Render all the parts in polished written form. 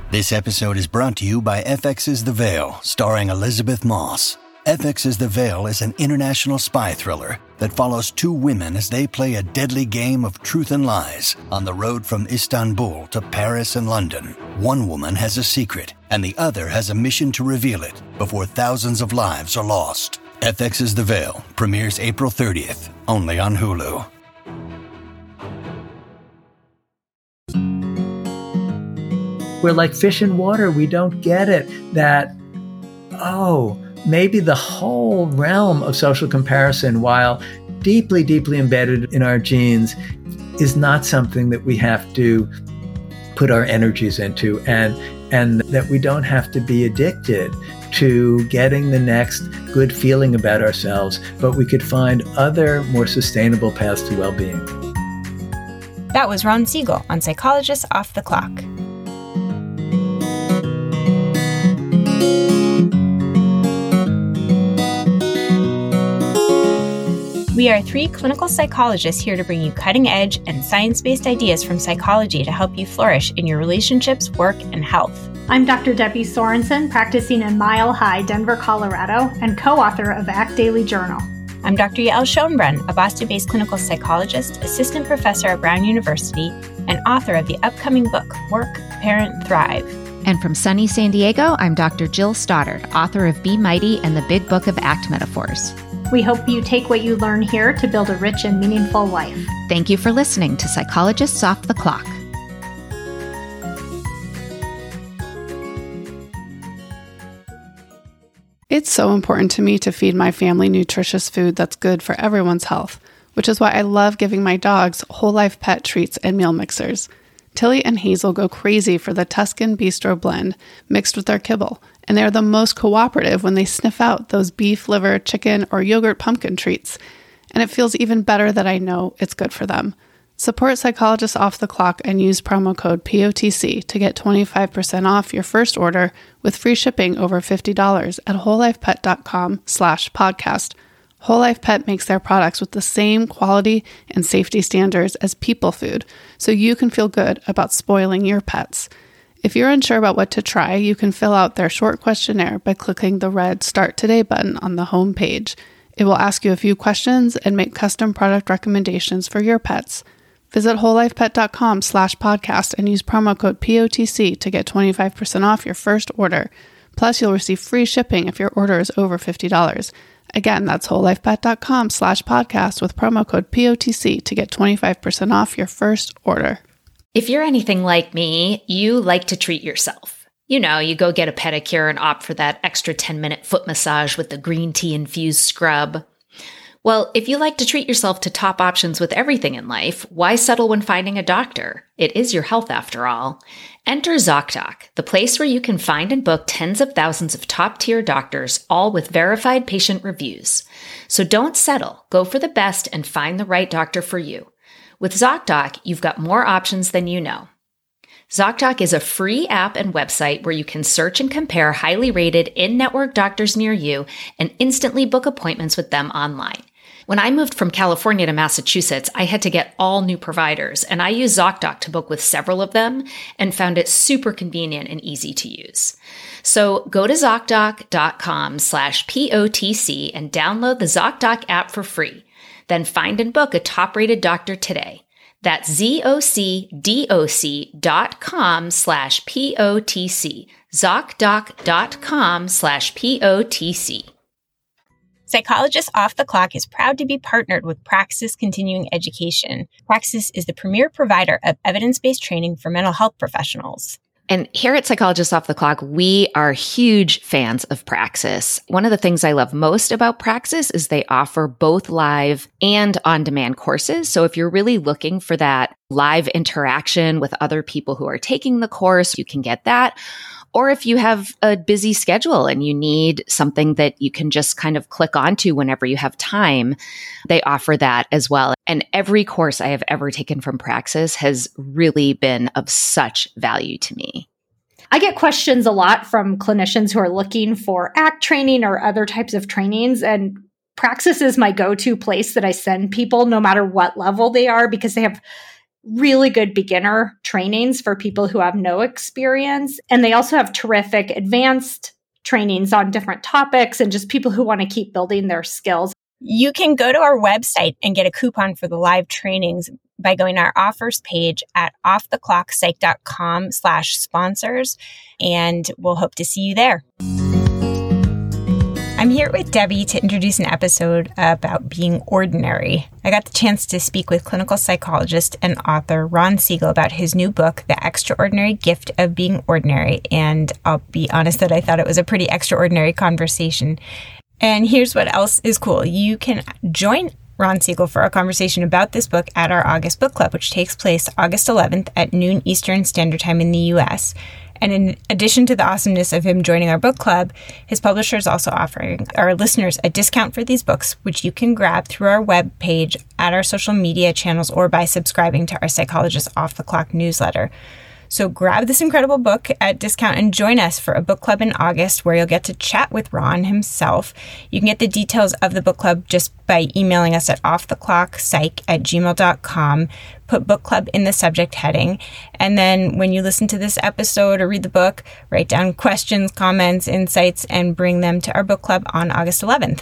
This episode is brought to you by FX's The Veil, starring Elizabeth Moss. FX's The Veil is an international spy thriller that follows two women as they play a deadly game of truth and lies on the road from Istanbul to Paris and London. One woman has a secret, and the other has a mission to reveal it before thousands of lives are lost. FX's The Veil premieres April 30th, only on Hulu. We're like fish in water. We don't get it that, maybe the whole realm of social comparison, while deeply, deeply embedded in our genes, is not something that we have to put our energies into, and that we don't have to be addicted to getting the next good feeling about ourselves, but we could find other more sustainable paths to well-being. That was Ron Siegel on Psychologists Off the Clock. We are three clinical psychologists here to bring you cutting-edge and science-based ideas from psychology to help you flourish in your relationships, work, and health. I'm Dr. Debbie Sorensen, practicing in Mile High, Denver, Colorado, and co-author of Act Daily Journal. I'm Dr. Yael Schonbrun, a Boston-based clinical psychologist, assistant professor at Brown University, and author of the upcoming book, Work, Parent, Thrive. And from sunny San Diego, I'm Dr. Jill Stoddard, author of Be Mighty and the Big Book of Act Metaphors. We hope you take what you learn here to build a rich and meaningful life. Thank you for listening to Psychologists Off the Clock. It's so important to me to feed my family nutritious food that's good for everyone's health, which is why I love giving my dogs Whole Life Pet treats and meal mixers. Tilly and Hazel go crazy for the Tuscan Bistro blend mixed with their kibble, and they're the most cooperative when they sniff out those beef, liver, chicken, or yogurt pumpkin treats. And it feels even better that I know it's good for them. Support Psychologists Off the Clock and use promo code POTC to get 25% off your first order with free shipping over $50 at wholelifepet.com/podcast. Whole Life Pet makes their products with the same quality and safety standards as people food, so you can feel good about spoiling your pets. If you're unsure about what to try, you can fill out their short questionnaire by clicking the red Start Today button on the home page. It will ask you a few questions and make custom product recommendations for your pets. Visit wholelifepet.com/podcast and use promo code POTC to get 25% off your first order. Plus, you'll receive free shipping if your order is over $50. Again, that's wholelifepet.com/podcast with promo code POTC to get 25% off your first order. If you're anything like me, you like to treat yourself. You know, you go get a pedicure and opt for that extra 10-minute foot massage with the green tea infused scrub. Well, if you like to treat yourself to top options with everything in life, why settle when finding a doctor? It is your health after all. Enter ZocDoc, the place where you can find and book tens of thousands of top-tier doctors, all with verified patient reviews. So don't settle. Go for the best and find the right doctor for you. With ZocDoc, you've got more options than you know. ZocDoc is a free app and website where you can search and compare highly rated in-network doctors near you and instantly book appointments with them online. When I moved from California to Massachusetts, I had to get all new providers, and I used ZocDoc to book with several of them and found it super convenient and easy to use. So go to ZocDoc.com/POTC and download the ZocDoc app for free. Then find and book a top-rated doctor today. That's ZocDoc.com/POTC. ZocDoc.com/POTC. Psychologists Off the Clock is proud to be partnered with Praxis Continuing Education. Praxis is the premier provider of evidence-based training for mental health professionals. And here at Psychologists Off the Clock, we are huge fans of Praxis. One of the things I love most about Praxis is they offer both live and on-demand courses. So if you're really looking for that live interaction with other people who are taking the course, you can get that. Or if you have a busy schedule and you need something that you can just kind of click onto whenever you have time, they offer that as well. And every course I have ever taken from Praxis has really been of such value to me. I get questions a lot from clinicians who are looking for ACT training or other types of trainings, and Praxis is my go-to place that I send people no matter what level they are, because they have really good beginner trainings for people who have no experience. And they also have terrific advanced trainings on different topics and just people who want to keep building their skills. You can go to our website and get a coupon for the live trainings by going to our offers page at offtheclockpsych.com/sponsors, and we'll hope to see you there. I'm here with Debbie to introduce an episode about being ordinary. I got the chance to speak with clinical psychologist and author Ron Siegel about his new book, The Extraordinary Gift of Being Ordinary, and I'll be honest that I thought it was a pretty extraordinary conversation. And here's what else is cool. You can join Ron Siegel for a conversation about this book at our August book club, which takes place August 11th at noon Eastern Standard Time in the U.S., and in addition to the awesomeness of him joining our book club, his publisher is also offering our listeners a discount for these books, which you can grab through our webpage, at our social media channels, or by subscribing to our Psychologist Off the Clock newsletter. So grab this incredible book at discount and join us for a book club in August where you'll get to chat with Ron himself. You can get the details of the book club just by emailing us at offtheclockpsych@gmail.com. Put book club in the subject heading. And then when you listen to this episode or read the book, write down questions, comments, insights, and bring them to our book club on August 11th.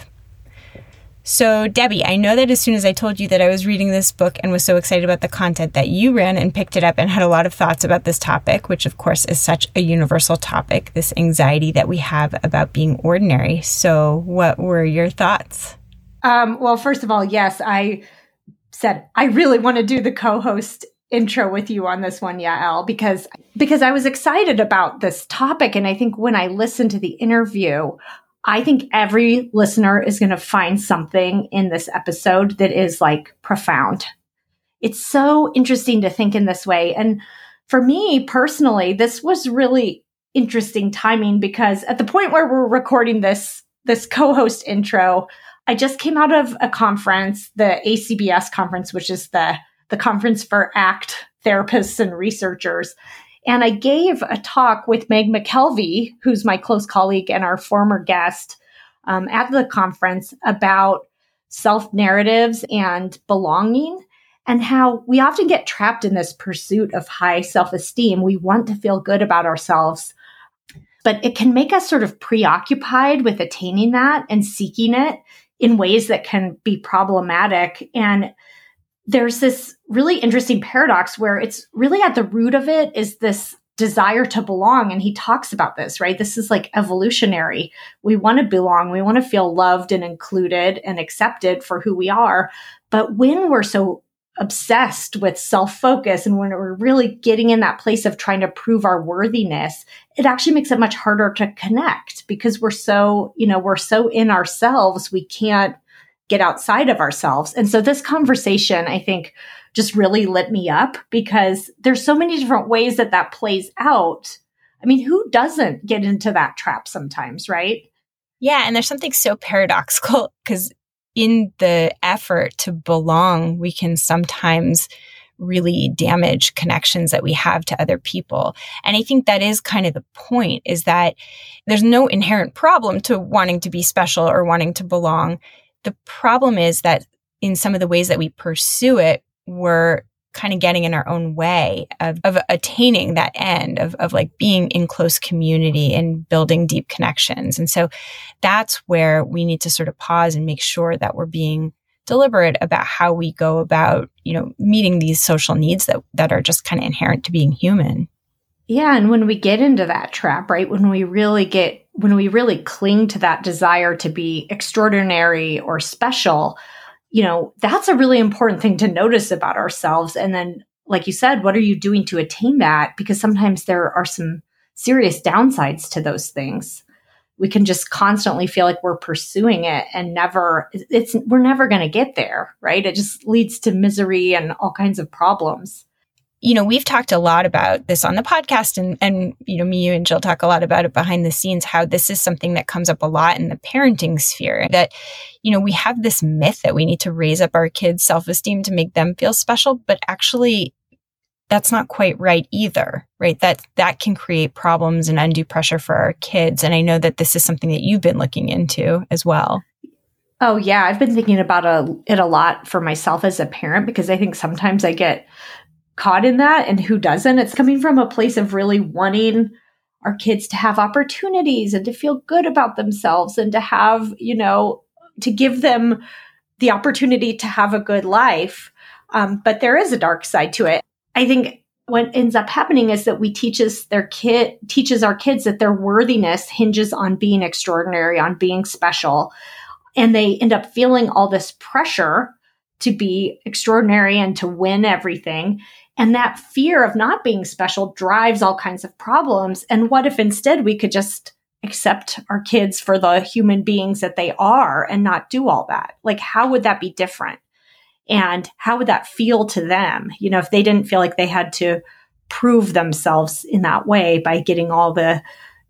So, Debbie, I know that as soon as I told you that I was reading this book and was so excited about the content that you ran and picked it up and had a lot of thoughts about this topic, which of course is such a universal topic, this anxiety that we have about being ordinary. So what were your thoughts? Well, first of all, yes, I said, I really want to do the co-host intro with you on this one, Yael, because I was excited about this topic. And I think when I listened to the interview, I think every listener is going to find something in this episode that is like profound. It's so interesting to think in this way. And for me personally, this was really interesting timing because at the point where we're recording this co-host intro, I just came out of a conference, the ACBS conference, which is the conference for ACT therapists and researchers. And I gave a talk with Meg McKelvey, who's my close colleague and our former guest at the conference, about self-narratives and belonging and how we often get trapped in this pursuit of high self-esteem. We want to feel good about ourselves, but it can make us sort of preoccupied with attaining that and seeking it in ways that can be problematic. And there's this really interesting paradox where it's really at the root of it is this desire to belong. And he talks about this, right? This is like evolutionary. We want to belong. We want to feel loved and included and accepted for who we are. But when we're so obsessed with self-focus and when we're really getting in that place of trying to prove our worthiness, it actually makes it much harder to connect because we're so in ourselves, we can't get outside of ourselves. And so this conversation, I think, just really lit me up because there's so many different ways that plays out. I mean, who doesn't get into that trap sometimes, right? Yeah, and there's something so paradoxical because in the effort to belong, we can sometimes really damage connections that we have to other people. And I think that is kind of the point, is that there's no inherent problem to wanting to be special or wanting to belong. The problem is that in some of the ways that we pursue it, we're kind of getting in our own way of attaining that end of like being in close community and building deep connections. And so that's where we need to sort of pause and make sure that we're being deliberate about how we go about, meeting these social needs that are just kind of inherent to being human. Yeah. And when we get into that trap, right, when we really cling to that desire to be extraordinary or special, that's a really important thing to notice about ourselves. And then, like you said, what are you doing to attain that? Because sometimes there are some serious downsides to those things. We can just constantly feel like we're pursuing it and we're never going to get there, right? It just leads to misery and all kinds of problems. We've talked a lot about this on the podcast and me, you and Jill talk a lot about it behind the scenes, how this is something that comes up a lot in the parenting sphere, that, we have this myth that we need to raise up our kids' self-esteem to make them feel special, but actually that's not quite right either, right? That can create problems and undue pressure for our kids. And I know that this is something that you've been looking into as well. Oh, yeah. I've been thinking about it a lot for myself as a parent, because I think sometimes I get caught in that and who doesn't. It's coming from a place of really wanting our kids to have opportunities and to feel good about themselves and to have, to give them the opportunity to have a good life. But there is a dark side to it. I think what ends up happening is that we teaches our kids that their worthiness hinges on being extraordinary, on being special. And they end up feeling all this pressure to be extraordinary and to win everything. And that fear of not being special drives all kinds of problems. And what if instead we could just accept our kids for the human beings that they are and not do all that? Like, how would that be different? And how would that feel to them? If they didn't feel like they had to prove themselves in that way by getting all the,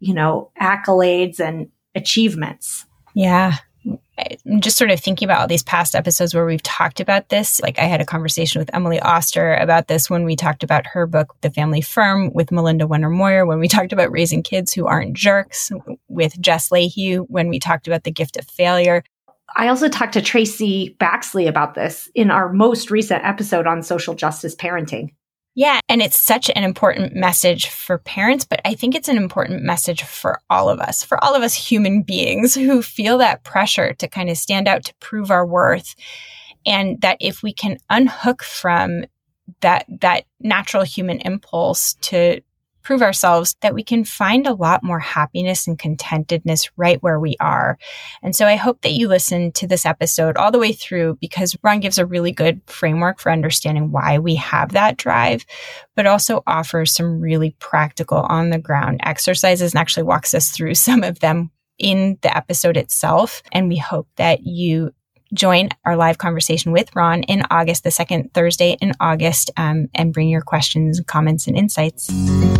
accolades and achievements. Yeah. I'm just sort of thinking about all these past episodes where we've talked about this. Like I had a conversation with Emily Oster about this when we talked about her book, The Family Firm, with Melinda Wenner Moyer, when we talked about raising kids who aren't jerks, with Jess Lahey, when we talked about The Gift of Failure. I also talked to Tracy Baxley about this in our most recent episode on social justice parenting. Yeah, and it's such an important message for parents, but I think it's an important message for all of us human beings who feel that pressure to kind of stand out, to prove our worth. And that if we can unhook from that natural human impulse to prove ourselves, that we can find a lot more happiness and contentedness right where we are. And so I hope that you listen to this episode all the way through, because Ron gives a really good framework for understanding why we have that drive, but also offers some really practical on the ground exercises and actually walks us through some of them in the episode itself. And we hope that you join our live conversation with Ron in August, the second Thursday in August, and bring your questions, comments, and insights.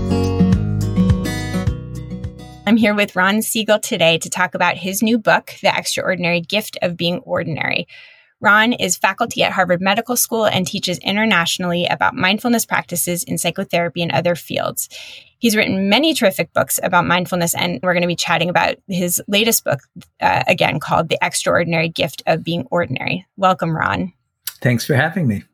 I'm here with Ron Siegel today to talk about his new book, The Extraordinary Gift of Being Ordinary. Ron is faculty at Harvard Medical School and teaches internationally about mindfulness practices in psychotherapy and other fields. He's written many terrific books about mindfulness, and we're going to be chatting about his latest book, again, called The Extraordinary Gift of Being Ordinary. Welcome, Ron. Thanks for having me.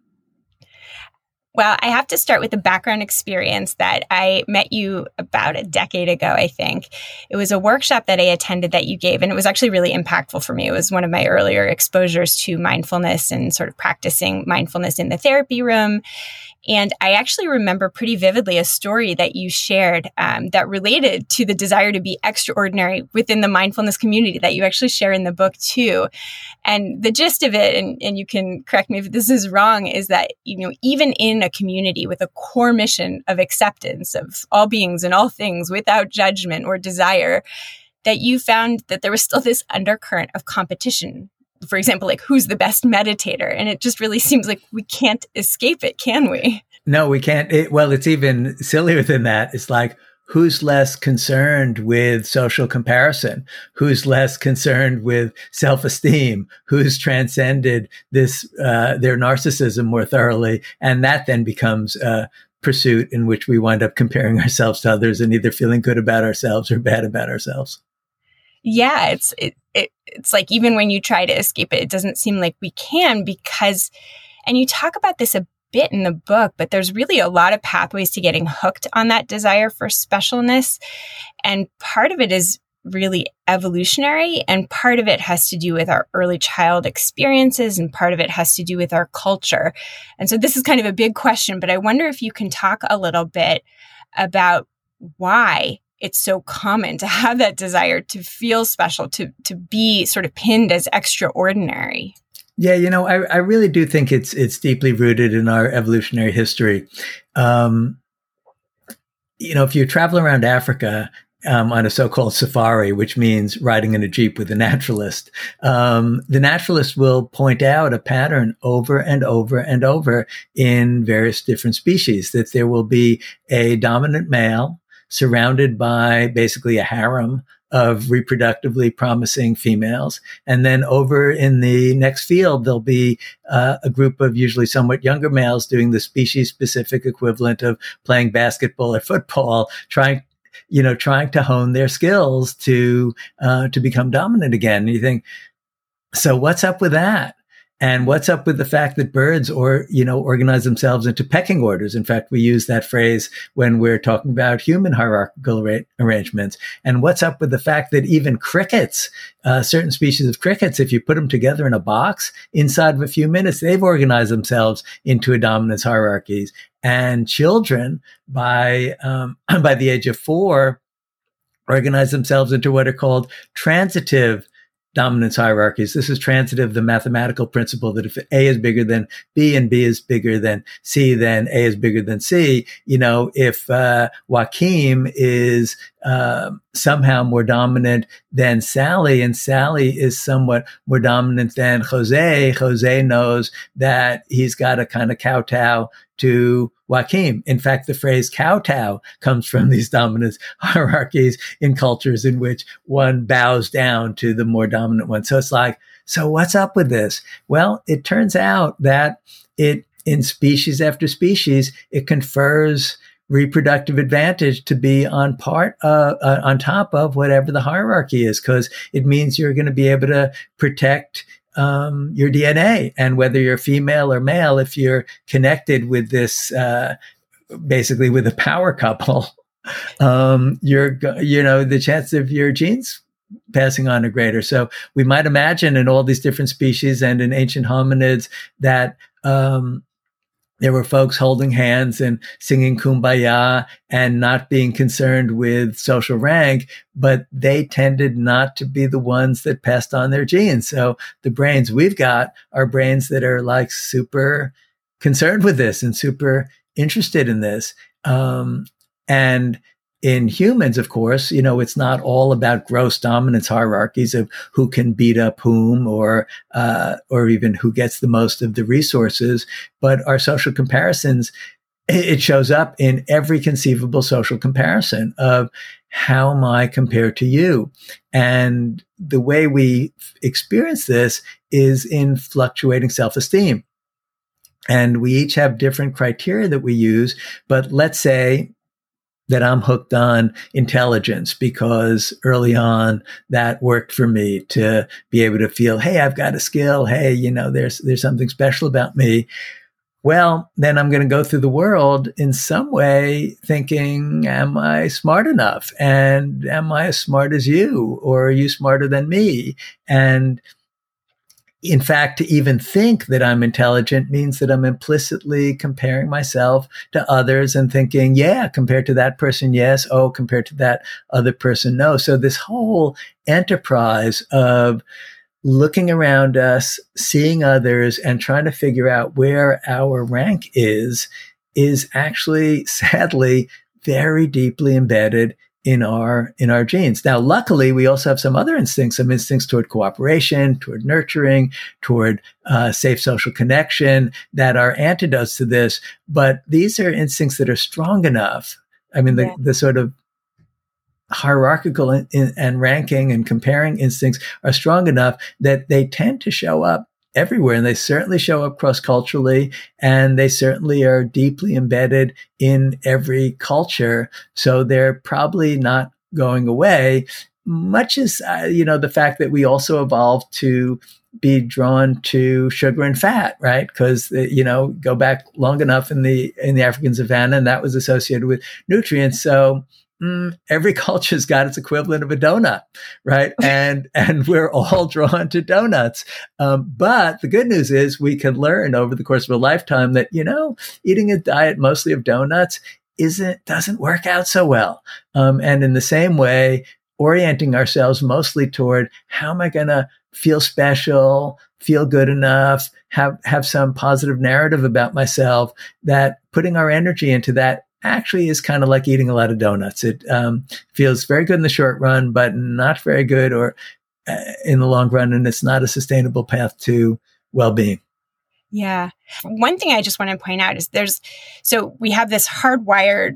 Well, I have to start with the background experience that I met you about a decade ago, I think. It was a workshop that I attended that you gave, and it was actually really impactful for me. It was one of my earlier exposures to mindfulness and sort of practicing mindfulness in the therapy room. And I actually remember pretty vividly a story that you shared that related to the desire to be extraordinary within the mindfulness community that you actually share in the book too. And the gist of it, and you can correct me if this is wrong, is that, even in a community with a core mission of acceptance of all beings and all things without judgment or desire, that you found that there was still this undercurrent of competition. For example, like who's the best meditator? And it just really seems like we can't escape it, can we? No, we can't. It's even sillier than that. It's like, who's less concerned with social comparison? Who's less concerned with self-esteem? Who's transcended this, their narcissism more thoroughly? And that then becomes a pursuit in which we wind up comparing ourselves to others and either feeling good about ourselves or bad about ourselves. Yeah, it's like even when you try to escape it, it doesn't seem like we can because, and you talk about this a bit in the book, but there's really a lot of pathways to getting hooked on that desire for specialness. And part of it is really evolutionary, and part of it has to do with our early child experiences, and part of it has to do with our culture. And so this is kind of a big question, but I wonder if you can talk a little bit about why it's so common to have that desire to feel special, to be sort of pinned as extraordinary. Yeah, I really do think it's deeply rooted in our evolutionary history. If you travel around Africa on a so-called safari, which means riding in a jeep with a naturalist, the naturalist will point out a pattern over and over and over in various different species, that there will be a dominant male surrounded by basically a harem of reproductively promising females. And then over in the next field, there'll be a group of usually somewhat younger males doing the species-specific equivalent of playing basketball or football, trying to hone their skills to become dominant again. And you think, so what's up with that? And what's up with the fact that birds organize themselves into pecking orders? In fact, we use that phrase when we're talking about human hierarchical arrangements. And what's up with the fact that even crickets, certain species of crickets, if you put them together in a box, inside of a few minutes, they've organized themselves into a dominance hierarchies. And children, by the age of 4, organize themselves into what are called transitive dominance hierarchies. This is transitive, the mathematical principle that if A is bigger than B and B is bigger than C, then A is bigger than C. If Joaquim is somehow more dominant than Sally, and Sally is somewhat more dominant than Jose knows that he's got to kind of kowtow to Joaquim. In fact, the phrase kowtow comes from these dominance hierarchies in cultures in which one bows down to the more dominant one. So it's like, so what's up with this? Well, it turns out that in species after species, it confers reproductive advantage to be on top of whatever the hierarchy is, because it means you're going to be able to protect your DNA, and whether you're female or male, if you're connected with this, basically with a power couple, the chance of your genes passing on are greater. So we might imagine in all these different species and in ancient hominids that, there were folks holding hands and singing Kumbaya and not being concerned with social rank, but they tended not to be the ones that passed on their genes. So the brains we've got are brains that are like super concerned with this and super interested in this. And in humans, of course, it's not all about gross dominance hierarchies of who can beat up whom or even who gets the most of the resources. But our social comparisons, it shows up in every conceivable social comparison of how am I compared to you? And the way we experience this is in fluctuating self-esteem. And we each have different criteria that we use, but let's say that I'm hooked on intelligence because early on that worked for me to be able to feel, hey, I've got a skill. Hey, there's something special about me. Well, then I'm going to go through the world in some way thinking, am I smart enough? And am I as smart as you? Or are you smarter than me? And in fact, to even think that I'm intelligent means that I'm implicitly comparing myself to others and thinking, yeah, compared to that person, yes. Oh, compared to that other person, no. So this whole enterprise of looking around us, seeing others, and trying to figure out where our rank is actually, sadly, very deeply embedded in our genes. Now, luckily, we also have some other instincts, some instincts toward cooperation, toward nurturing, toward safe social connection that are antidotes to this. But these are instincts that are strong enough. I mean, the sort of hierarchical and ranking and comparing instincts are strong enough that they tend to show up everywhere. And they certainly show up cross-culturally, and they certainly are deeply embedded in every culture. So they're probably not going away, much as, the fact that we also evolved to be drawn to sugar and fat, right? Because, go back long enough in the African savannah, and that was associated with nutrients. So every culture's got its equivalent of a donut, right? And we're all drawn to donuts. But the good news is we can learn over the course of a lifetime that, eating a diet mostly of donuts doesn't work out so well. And in the same way, orienting ourselves mostly toward how am I going to feel special, feel good enough, have some positive narrative about myself, that putting our energy into that actually is kind of like eating a lot of donuts. It feels very good in the short run, but not very good or in the long run, and it's not a sustainable path to well-being. Yeah. One thing I just want to point out is so we have this hardwired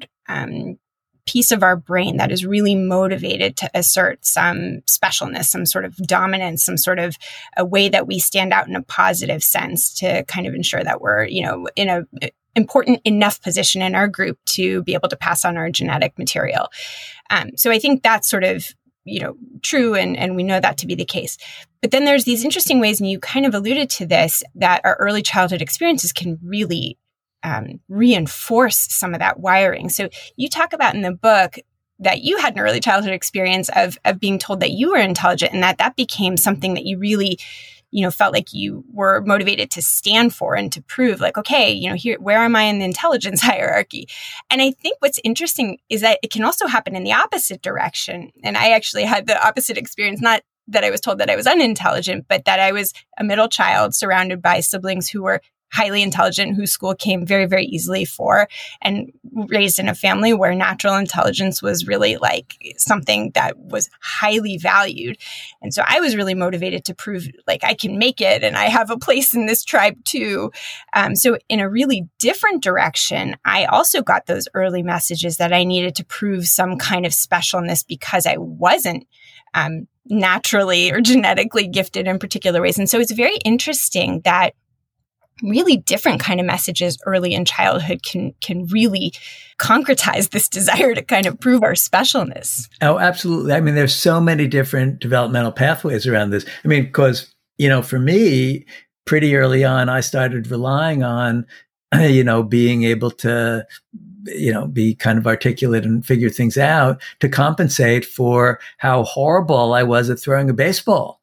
piece of our brain that is really motivated to assert some specialness, some sort of dominance, some sort of a way that we stand out in a positive sense to kind of ensure that we're, in a important enough position in our group to be able to pass on our genetic material. So I think that's sort of true. And we know that to be the case. But then there's these interesting ways, and you kind of alluded to this, that our early childhood experiences can really reinforce some of that wiring. So you talk about in the book that you had an early childhood experience of being told that you were intelligent, and that became something that you really, felt like you were motivated to stand for and to prove, like, okay, here, where am I in the intelligence hierarchy? And I think what's interesting is that it can also happen in the opposite direction. And I actually had the opposite experience, not that I was told that I was unintelligent, but that I was a middle child surrounded by siblings who were highly intelligent, whose school came very, very easily for, and raised in a family where natural intelligence was really like something that was highly valued. And so I was really motivated to prove like I can make it and I have a place in this tribe too. So in a really different direction, I also got those early messages that I needed to prove some kind of specialness because I wasn't naturally or genetically gifted in particular ways. And so it's very interesting that really different kind of messages early in childhood can really concretize this desire to kind of prove our specialness. Oh, absolutely. I mean, there's so many different developmental pathways around this. I mean, because, for me, pretty early on, I started relying on, being able to, be kind of articulate and figure things out to compensate for how horrible I was at throwing a baseball.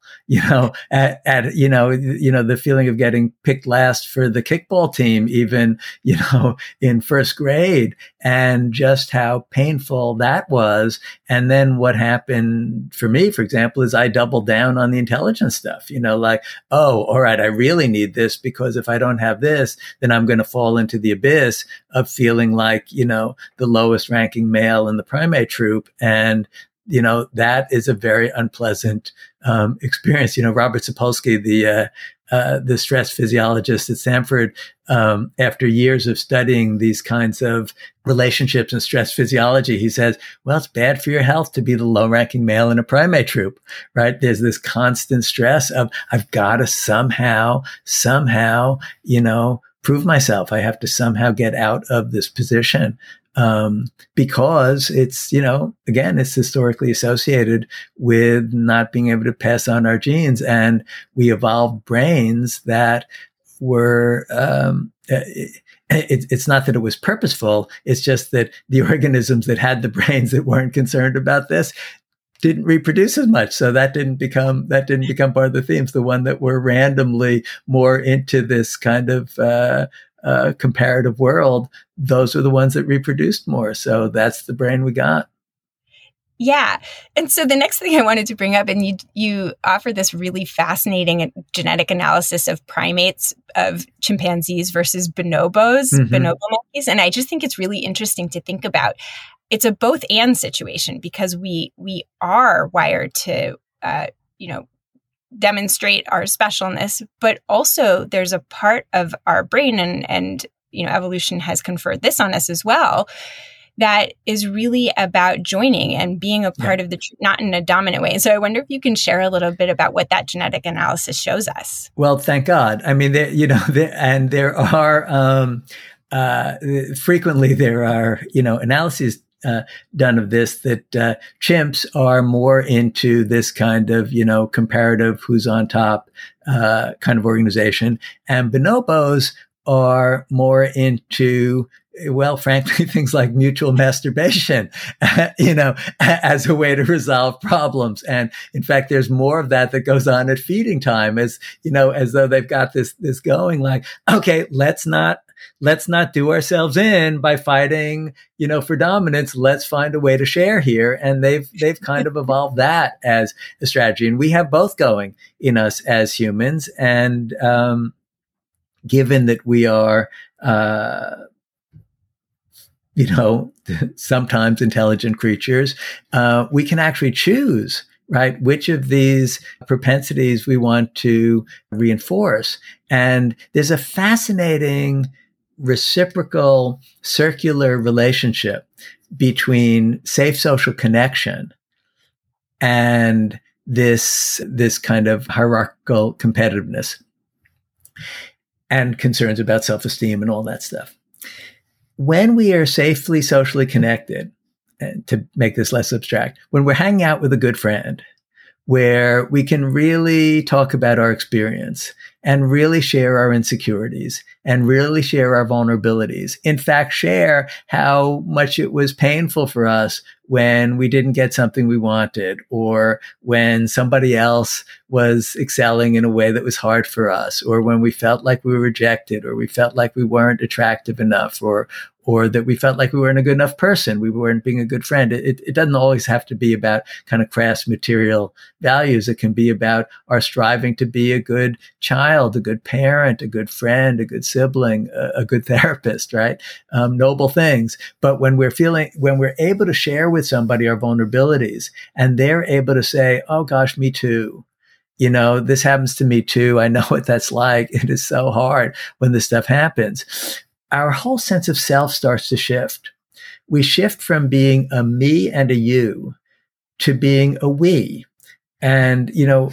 The feeling of getting picked last for the kickball team, even, in first grade, and just how painful that was. And then what happened for me, for example, is I doubled down on the intelligence stuff, like, oh, all right, I really need this because if I don't have this, then I'm going to fall into the abyss of feeling like, the lowest ranking male in the primate troop. And that is a very unpleasant experience. Robert Sapolsky, the stress physiologist at Stanford, after years of studying these kinds of relationships and stress physiology, he says, well, it's bad for your health to be the low-ranking male in a primate troop, right? There's this constant stress of, I've got to somehow, prove myself. I have to somehow get out of this position. Because it's, again, it's historically associated with not being able to pass on our genes. And we evolved brains that were, it's not that it was purposeful. It's just that the organisms that had the brains that weren't concerned about this didn't reproduce as much. So that didn't become part of the themes. The one that were randomly more into this kind of, comparative world, those were the ones that reproduced more. So that's the brain we got. Yeah. And so the next thing I wanted to bring up, and you offer this really fascinating genetic analysis of primates, of chimpanzees versus bonobos, bonobo monkeys. And I just think it's really interesting to think about. It's a both and situation because we are wired to, demonstrate our specialness, but also there's a part of our brain and evolution has conferred this on us as well, that is really about joining and being a part of the, not in a dominant way. And so I wonder if you can share a little bit about what that genetic analysis shows us. Well, thank God. I mean, there are, frequently there are, analyses done of this, that chimps are more into this kind of, comparative who's on top kind of organization. And bonobos are more into, well, frankly, things like mutual masturbation, as a way to resolve problems. And in fact, there's more of that goes on at feeding time, as though they've got this going, like, okay, let's not do ourselves in by fighting, for dominance. Let's find a way to share here. And they've kind of evolved that as a strategy. And we have both going in us as humans. And, given that we are, sometimes intelligent creatures, we can actually choose, right, which of these propensities we want to reinforce. And there's a fascinating reciprocal circular relationship between safe social connection and this kind of hierarchical competitiveness and concerns about self-esteem and all that stuff. When we are safely socially connected, to make this less abstract, when we're hanging out with a good friend, where we can really talk about our experience and really share our insecurities and really share our vulnerabilities. In fact, share how much it was painful for us when we didn't get something we wanted, or when somebody else was excelling in a way that was hard for us, or when we felt like we were rejected, or we felt like we weren't attractive enough, or that we felt like we weren't a good enough person, we weren't being a good friend. It doesn't always have to be about kind of crass material values. It can be about our striving to be a good child, a good parent, a good friend, a good sibling, a good therapist, right? Noble things. But when we're able to share with somebody our vulnerabilities, and they're able to say, oh gosh, me too. This happens to me too. I know what that's like. It is so hard when this stuff happens. Our whole sense of self starts to shift. We shift from being a me and a you to being a we. And,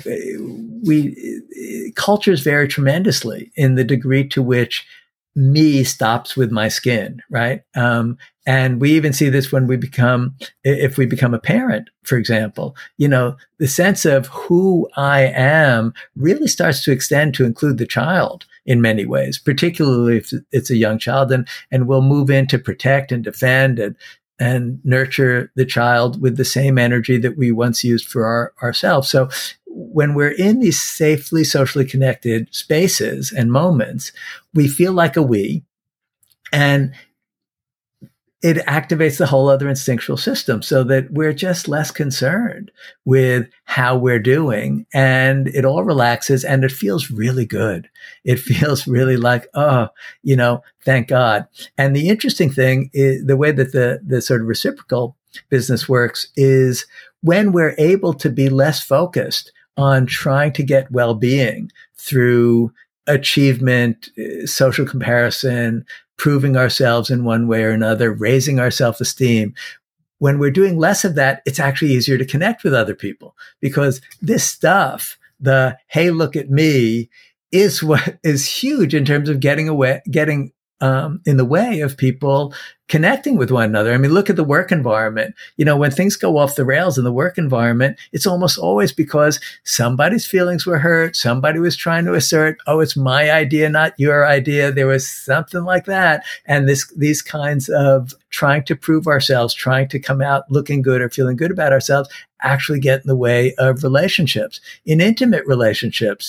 cultures vary tremendously in the degree to which me stops with my skin, right? And we even see this when if we become a parent, for example, the sense of who I am really starts to extend to include the child in many ways, particularly if it's a young child, and we'll move in to protect and defend and nurture the child with the same energy that we once used for ourselves. So when we're in these safely socially connected spaces and moments, we feel like a we, and it activates the whole other instinctual system so that we're just less concerned with how we're doing, and it all relaxes and it feels really good. It feels really like, thank God. And the interesting thing is the way that the sort of reciprocal business works is when we're able to be less focused on trying to get well-being through achievement, social comparison, proving ourselves in one way or another, raising our self-esteem. When we're doing less of that, it's actually easier to connect with other people, because this stuff, the, hey, look at me, is what is huge in terms of getting in the way of people connecting with one another. I mean, look at the work environment. When things go off the rails in the work environment, it's almost always because somebody's feelings were hurt. Somebody was trying to assert, oh, it's my idea, not your idea. There was something like that. And these kinds of trying to prove ourselves, trying to come out looking good or feeling good about ourselves actually get in the way of relationships. In intimate relationships,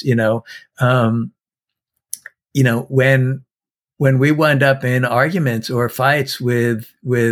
when we wind up in arguments or fights with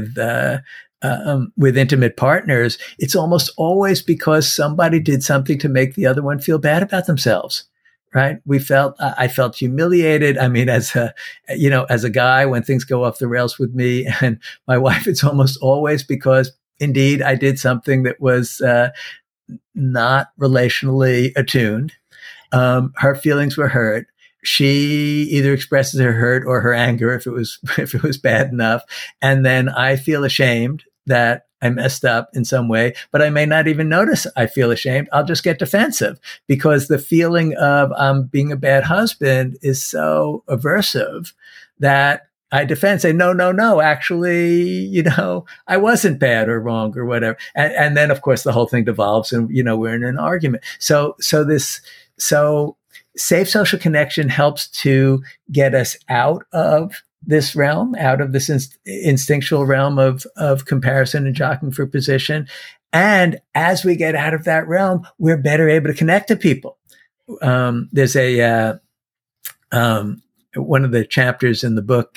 intimate partners, it's almost always because somebody did something to make the other one feel bad about themselves, right? I felt humiliated. I mean, as a guy, when things go off the rails with me and my wife, it's almost always because indeed I did something that was not relationally attuned. Her feelings were hurt. She either expresses her hurt or her anger if it was bad enough. And then I feel ashamed that I messed up in some way, but I may not even notice I feel ashamed. I'll just get defensive because the feeling of being a bad husband is so aversive that I defend, say, no, actually, I wasn't bad or wrong or whatever. And then of course the whole thing devolves and, we're in an argument. So safe social connection helps to get us out of this realm, out of this instinctual realm of comparison and jockeying for position. And as we get out of that realm, we're better able to connect to people. There's one of the chapters in the book,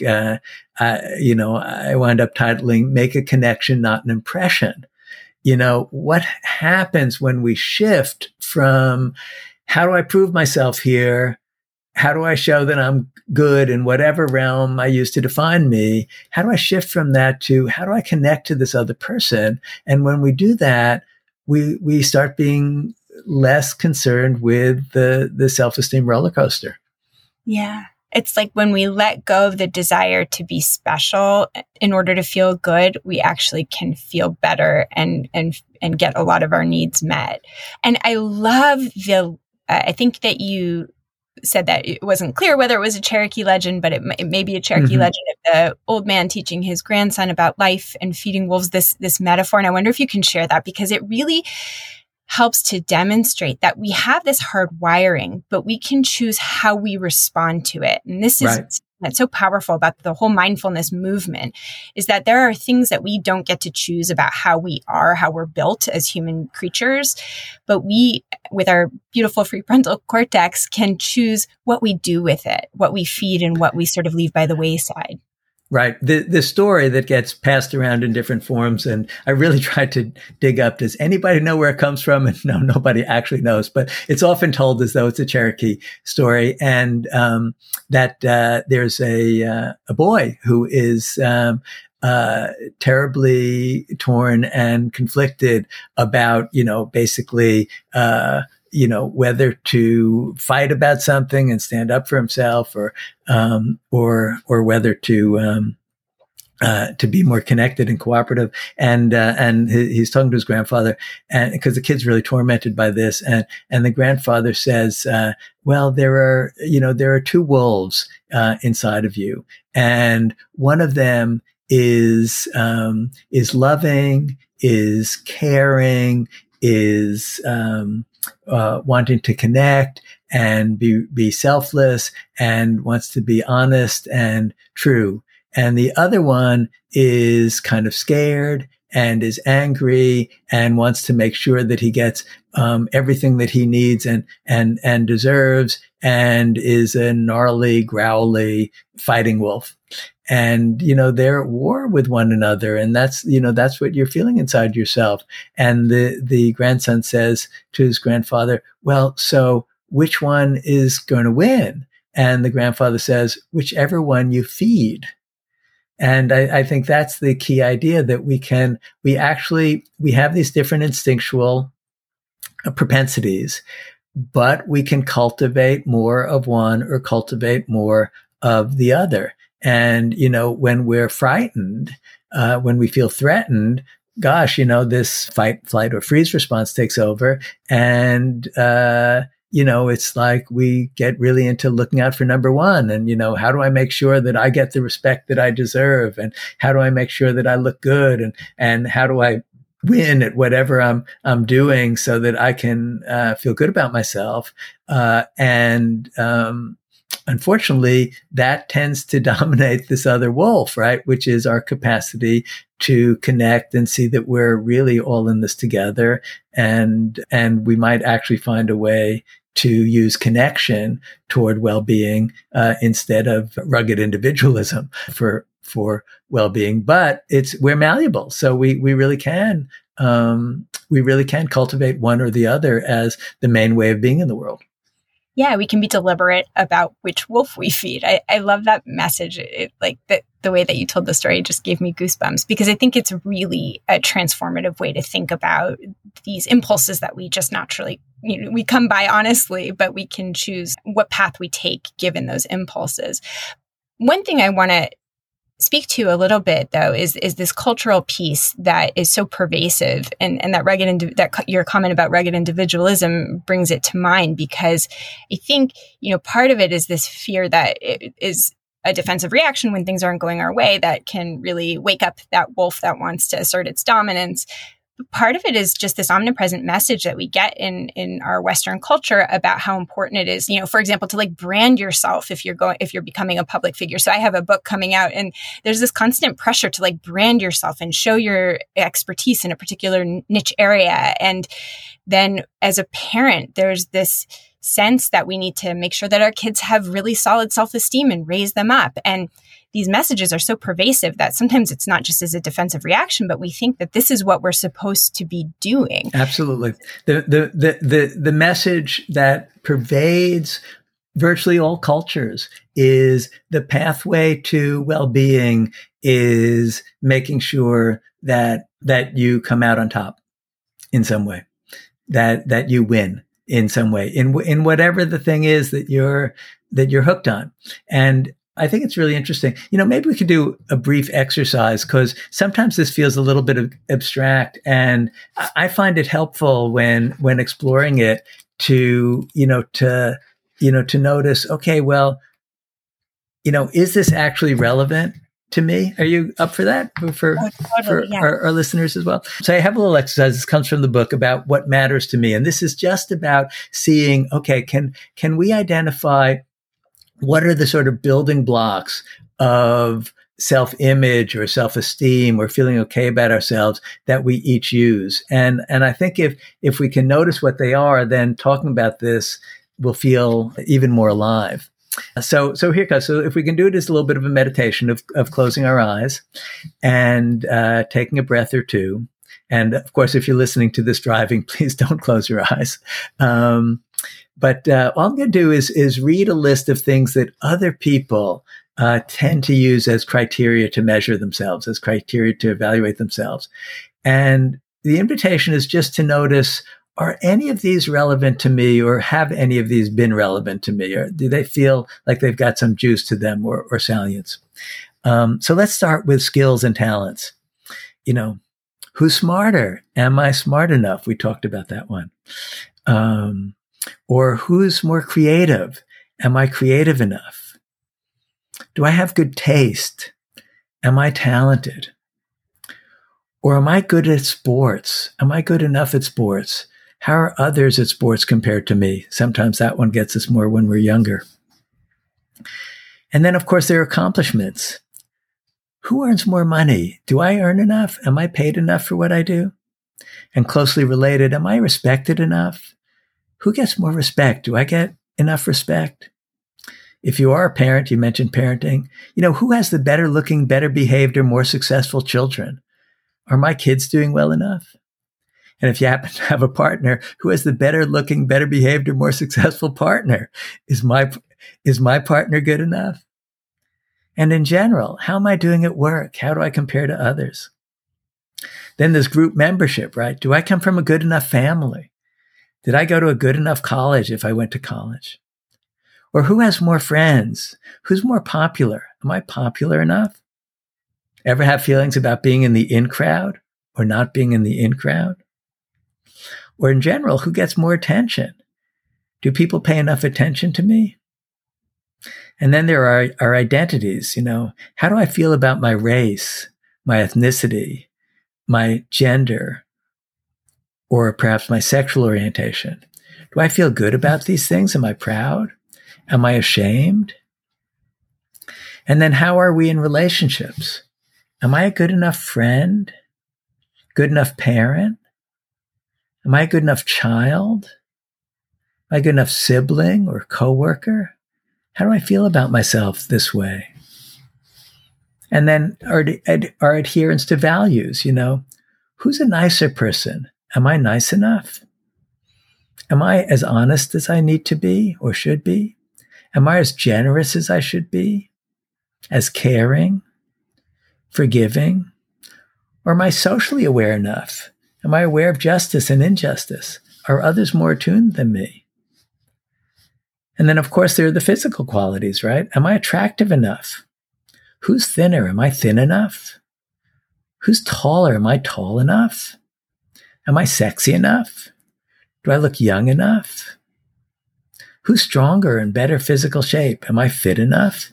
I wound up titling "Make a Connection, Not an Impression." What happens when we shift from how do I prove myself here? How do I show that I'm good in whatever realm I used to define me? How do I shift from that to how do I connect to this other person? And when we do that, we start being less concerned with the self-esteem roller coaster. Yeah. It's like when we let go of the desire to be special in order to feel good, we actually can feel better and get a lot of our needs met. And I love I think that you said that it wasn't clear whether it was a Cherokee legend, but it may be a Cherokee legend of the old man teaching his grandson about life and feeding wolves, this metaphor. And I wonder if you can share that, because it really helps to demonstrate that we have this hard wiring, but we can choose how we respond to it. And this is that's so powerful about the whole mindfulness movement, is that there are things that we don't get to choose about how we are, how we're built as human creatures. But we, with our beautiful prefrontal cortex, can choose what we do with it, what we feed and what we sort of leave by the wayside. Right. The story that gets passed around in different forms, and I really tried to dig up, does anybody know where it comes from? And no, nobody actually knows, but it's often told as though it's a Cherokee story. And that there's a boy who is terribly torn and conflicted about, basically, whether to fight about something and stand up for himself, or whether to be more connected and cooperative. And he's talking to his grandfather, and because the kid's really tormented by this, and the grandfather says, well, there are two wolves inside of you, and one of them is loving, is caring, is wanting to connect and be selfless, and wants to be honest and true. And the other one is kind of scared and is angry and wants to make sure that he gets everything that he needs and deserves, and is a gnarly, growly fighting wolf. And, they're at war with one another. And that's what you're feeling inside yourself. And the grandson says to his grandfather, well, so which one is going to win? And the grandfather says, whichever one you feed. And I think that's the key idea, that we have these different instinctual propensities, but we can cultivate more of one or cultivate more of the other. And, when we're frightened, when we feel threatened, gosh, this fight, flight, or freeze response takes over. And, it's like we get really into looking out for number one. And, how do I make sure that I get the respect that I deserve? And how do I make sure that I look good? And how do I win at whatever I'm doing so that I can feel good about myself? Unfortunately, that tends to dominate this other wolf, right? Which is our capacity to connect and see that we're really all in this together. And we might actually find a way to use connection toward well-being instead of rugged individualism for well-being. But we're malleable, so we really can cultivate one or the other as the main way of being in the world. Yeah, we can be deliberate about which wolf we feed. I love that message. The way that you told the story just gave me goosebumps, because I think it's really a transformative way to think about these impulses that we just naturally, we come by honestly, but we can choose what path we take given those impulses. One thing I want to speak to a little bit, though, is this cultural piece that is so pervasive, and that your comment about rugged individualism brings it to mind, because I think part of it is this fear that it is a defensive reaction when things aren't going our way that can really wake up that wolf that wants to assert its dominance. But part of it is just this omnipresent message that we get in our Western culture about how important it is, for example, to brand yourself if you're becoming a public figure. So I have a book coming out, and there's this constant pressure to brand yourself and show your expertise in a particular niche area. And then as a parent, there's this sense that we need to make sure that our kids have really solid self-esteem and raise them up. And these messages are so pervasive that sometimes it's not just as a defensive reaction, but we think that this is what we're supposed to be doing. Absolutely. The message that pervades virtually all cultures is the pathway to well-being is making sure that you come out on top in some way, that you win in some way, in whatever the thing is that you're hooked on. And I think it's really interesting. Maybe we could do a brief exercise, because sometimes this feels a little bit abstract, and I find it helpful when exploring it to to notice, okay, well, is this actually relevant to me? Are you up for that? For yeah. our listeners as well? So I have a little exercise. This comes from the book about what matters to me. And this is just about seeing, okay, can we identify what are the sort of building blocks of self-image or self-esteem or feeling okay about ourselves that we each use? And I think if we can notice what they are, then talking about this will feel even more alive. So here it goes. So if we can do it as a little bit of a meditation of closing our eyes and taking a breath or two. And of course, if you're listening to this driving, please don't close your eyes. But all I'm going to do is read a list of things that other people tend to use as criteria to measure themselves, as criteria to evaluate themselves. And the invitation is just to notice, are any of these relevant to me, or have any of these been relevant to me? Or do they feel like they've got some juice to them or salience? So let's start with skills and talents. Who's smarter? Am I smart enough? We talked about that one. Or who's more creative? Am I creative enough? Do I have good taste? Am I talented? Or am I good at sports? Am I good enough at sports? How are others at sports compared to me? Sometimes that one gets us more when we're younger. And then, of course, there are accomplishments. Who earns more money? Do I earn enough? Am I paid enough for what I do? And closely related, am I respected enough? Who gets more respect? Do I get enough respect? If you are a parent, you mentioned parenting, who has the better looking, better behaved, or more successful children? Are my kids doing well enough? And if you happen to have a partner, who has the better looking, better behaved, or more successful partner? Is my partner good enough? And in general, how am I doing at work? How do I compare to others? Then there's group membership, right? Do I come from a good enough family? Did I go to a good enough college if I went to college? Or who has more friends? Who's more popular? Am I popular enough? Ever have feelings about being in the in crowd or not being in the in crowd? Or in general, who gets more attention? Do people pay enough attention to me? And then there are our identities. How do I feel about my race, my ethnicity, my gender, or perhaps my sexual orientation? Do I feel good about these things? Am I proud? Am I ashamed? And then how are we in relationships? Am I a good enough friend? Good enough parent? Am I a good enough child? Am I a good enough sibling or coworker? How do I feel about myself this way? And then our adherence to values, who's a nicer person? Am I nice enough? Am I as honest as I need to be or should be? Am I as generous as I should be? As caring? Forgiving? Or am I socially aware enough? Am I aware of justice and injustice? Are others more attuned than me? And then, of course, there are the physical qualities, right? Am I attractive enough? Who's thinner? Am I thin enough? Who's taller? Am I tall enough? Am I sexy enough? Do I look young enough? Who's stronger and better physical shape? Am I fit enough?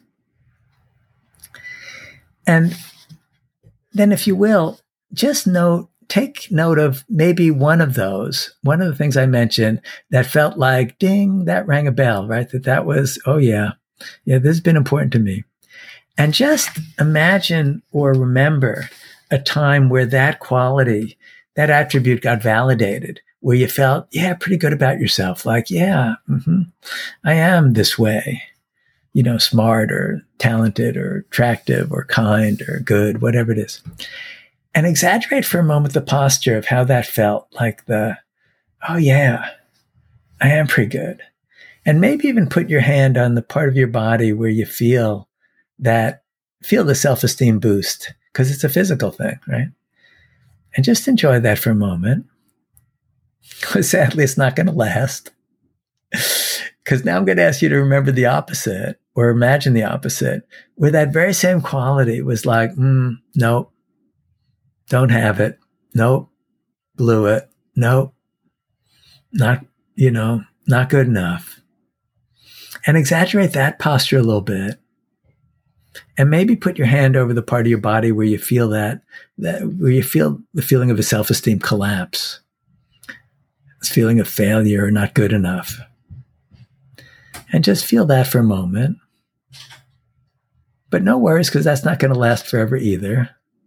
And then, if you will, just take note of maybe one of the things I mentioned that felt like, ding, that rang a bell, right? That was, oh yeah, this has been important to me. And just imagine or remember a time where that quality, that attribute got validated, where you felt, pretty good about yourself. Like, I am this way, smart or talented or attractive or kind or good, whatever it is. And exaggerate for a moment the posture of how that felt, like oh yeah, I am pretty good. And maybe even put your hand on the part of your body where you feel the self-esteem boost, because it's a physical thing, right? And just enjoy that for a moment. Because sadly, it's not going to last. Because now I'm going to ask you to remember the opposite, or imagine the opposite, where that very same quality was like, nope. Don't have it. Nope. Blew it. Nope. Not good enough. And exaggerate that posture a little bit. And maybe put your hand over the part of your body where you feel where you feel the feeling of a self-esteem collapse. This feeling of failure or not good enough. And just feel that for a moment. But no worries, because that's not going to last forever either.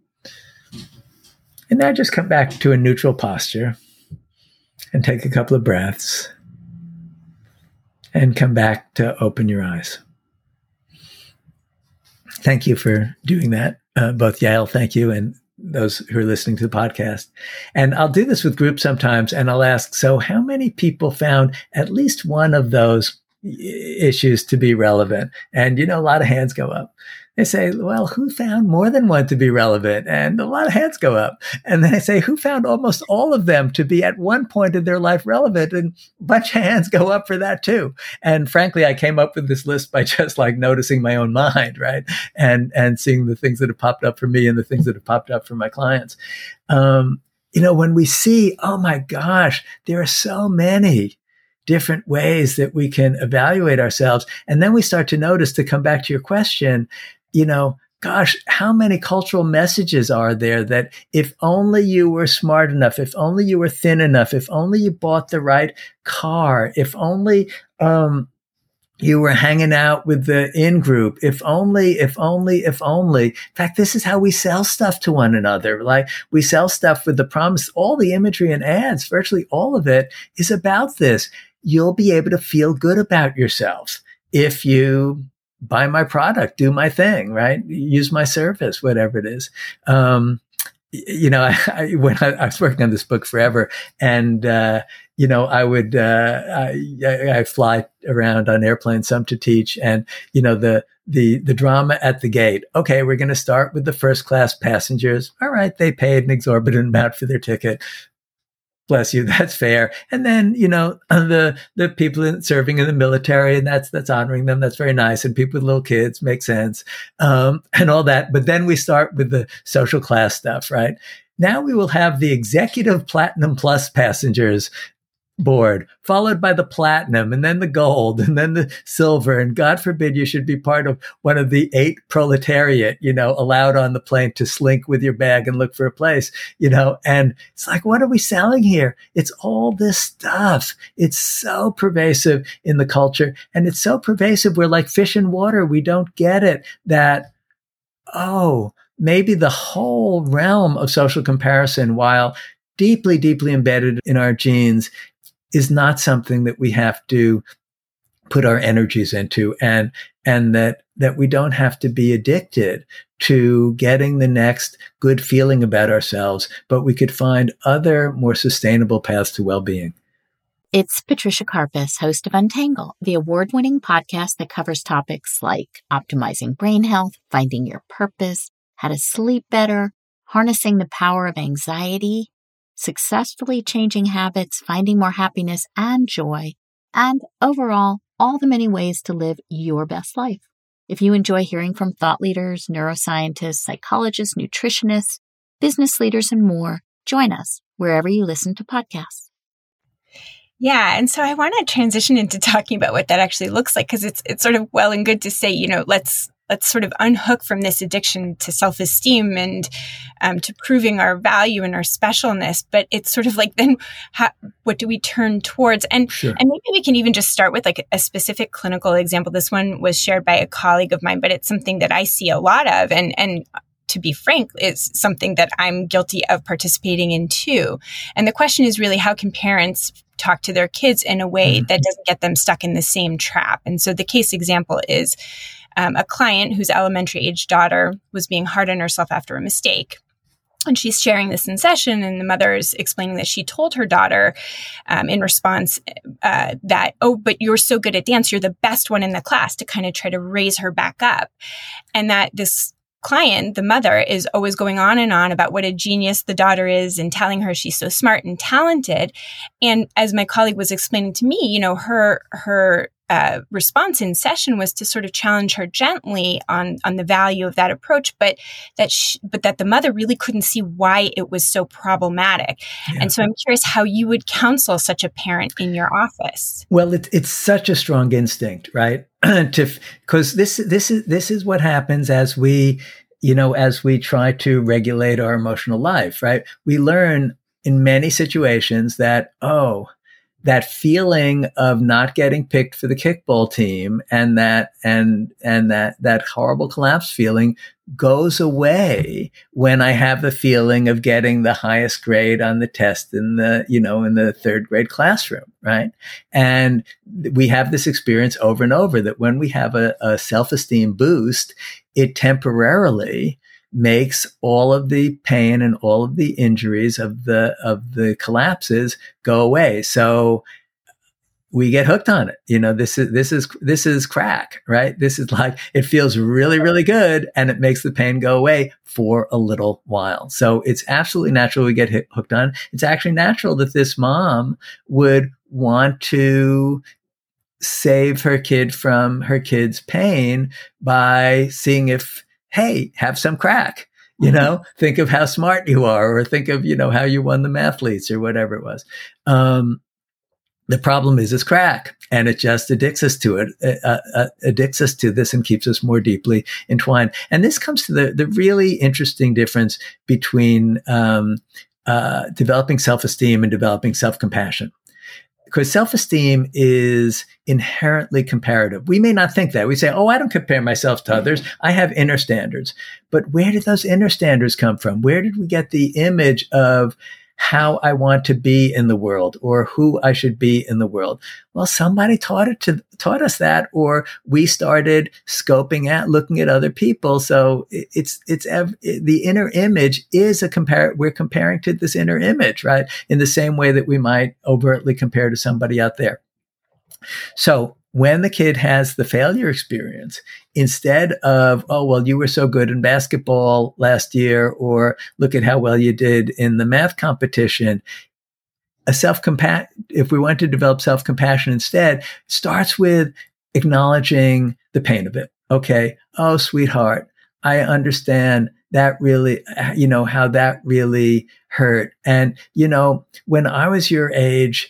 And now just come back to a neutral posture and take a couple of breaths and come back to open your eyes. Thank you for doing that. Both Yael, thank you, and those who are listening to the podcast. And I'll do this with groups sometimes, and I'll ask, so how many people found at least one of those issues to be relevant? And, a lot of hands go up. They say, well, who found more than one to be relevant? And a lot of hands go up. And then I say, who found almost all of them to be at one point in their life relevant? And a bunch of hands go up for that too. And frankly, I came up with this list by just like noticing my own mind, right? And seeing the things that have popped up for me and the things that have popped up for my clients. When we see, oh my gosh, there are so many different ways that we can evaluate ourselves. And then we start to notice, to come back to your question, gosh, how many cultural messages are there that if only you were smart enough, if only you were thin enough, if only you bought the right car, if only you were hanging out with the in-group, if only. In fact, this is how we sell stuff to one another. Like, we sell stuff with the promise, all the imagery and ads, virtually all of it is about this. You'll be able to feel good about yourself if you buy my product, do my thing, right? Use my service, whatever it is. When I was working on this book forever, and I fly around on airplanes, some to teach, and the drama at the gate. Okay, we're going to start with the first class passengers. All right, they paid an exorbitant amount for their ticket. Bless you. That's fair. And then, the people serving in the military, and that's honoring them. That's very nice. And people with little kids, makes sense. And all that. But then we start with the social class stuff, right? Now we will have the executive platinum plus passengers board, followed by the platinum, and then the gold, and then the silver. And God forbid you should be part of one of the 8 proletariat, allowed on the plane to slink with your bag and look for a place, and it's like, what are we selling here? It's all this stuff. It's so pervasive in the culture, and it's so pervasive. We're like fish in water. We don't get it that, maybe the whole realm of social comparison, while deeply, deeply embedded in our genes, is not something that we have to put our energies into, and that we don't have to be addicted to getting the next good feeling about ourselves, but we could find other more sustainable paths to well-being. It's Patricia Karpus, host of Untangle, the award-winning podcast that covers topics like optimizing brain health, finding your purpose, how to sleep better, harnessing the power of anxiety, successfully changing habits, finding more happiness and joy, and overall, all the many ways to live your best life. If you enjoy hearing from thought leaders, neuroscientists, psychologists, nutritionists, business leaders, and more, join us wherever you listen to podcasts. Yeah. And so I want to transition into talking about what that actually looks like, because it's sort of well and good to say, let's sort of unhook from this addiction to self-esteem and to proving our value and our specialness. But it's sort of like, then what do we turn towards? And Sure. And maybe we can even just start with like a specific clinical example. This one was shared by a colleague of mine, but it's something that I see a lot of. And to be frank, it's something that I'm guilty of participating in too. And the question is really, how can parents talk to their kids in a way that doesn't get them stuck in the same trap? And so the case example is a client whose elementary age daughter was being hard on herself after a mistake. And she's sharing this in session, and the mother is explaining that she told her daughter in response that, but you're so good at dance, you're the best one in the class, to kind of try to raise her back up. And that this client, the mother, is always going on and on about what a genius the daughter is and telling her she's so smart and talented. And as my colleague was explaining to me, her response in session was to sort of challenge her gently on the value of that approach, but that the mother really couldn't see why it was so problematic. Yeah. And so I'm curious how you would counsel such a parent in your office. Well, it's such a strong instinct, right? Because this is what happens as we try to regulate our emotional life, right? We learn in many situations that, that feeling of not getting picked for the kickball team and that horrible collapse feeling goes away when I have the feeling of getting the highest grade on the test in the third grade classroom, right? And we have this experience over and over that when we have a self-esteem boost, it temporarily makes all of the pain and all of the injuries of the collapses go away. So we get hooked on it. This is crack, right? This is like, it feels really, really good and it makes the pain go away for a little while. So it's absolutely natural we get hooked on. It's actually natural that this mom would want to save her kid from her kid's pain by seeing if, hey, have some crack, think of how smart you are, or think of, how you won the mathletes or whatever it was. The problem is crack, and it just addicts us to it, addicts us to this and keeps us more deeply entwined. And this comes to the really interesting difference between developing self-esteem and developing self-compassion. Because self-esteem is inherently comparative. We may not think that. We say, I don't compare myself to others. I have inner standards. But where did those inner standards come from? Where did we get the image of how I want to be in the world or who I should be in the world? Well, somebody taught us that, or we started scoping out, looking at other people. So the inner image is we're comparing to this inner image, right? In the same way that we might overtly compare to somebody out there. So when the kid has the failure experience, instead of, you were so good in basketball last year, or look at how well you did in the math competition, if we want to develop self-compassion instead, starts with acknowledging the pain of it. Okay. Oh, sweetheart, I understand that really, how that really hurt. And, when I was your age,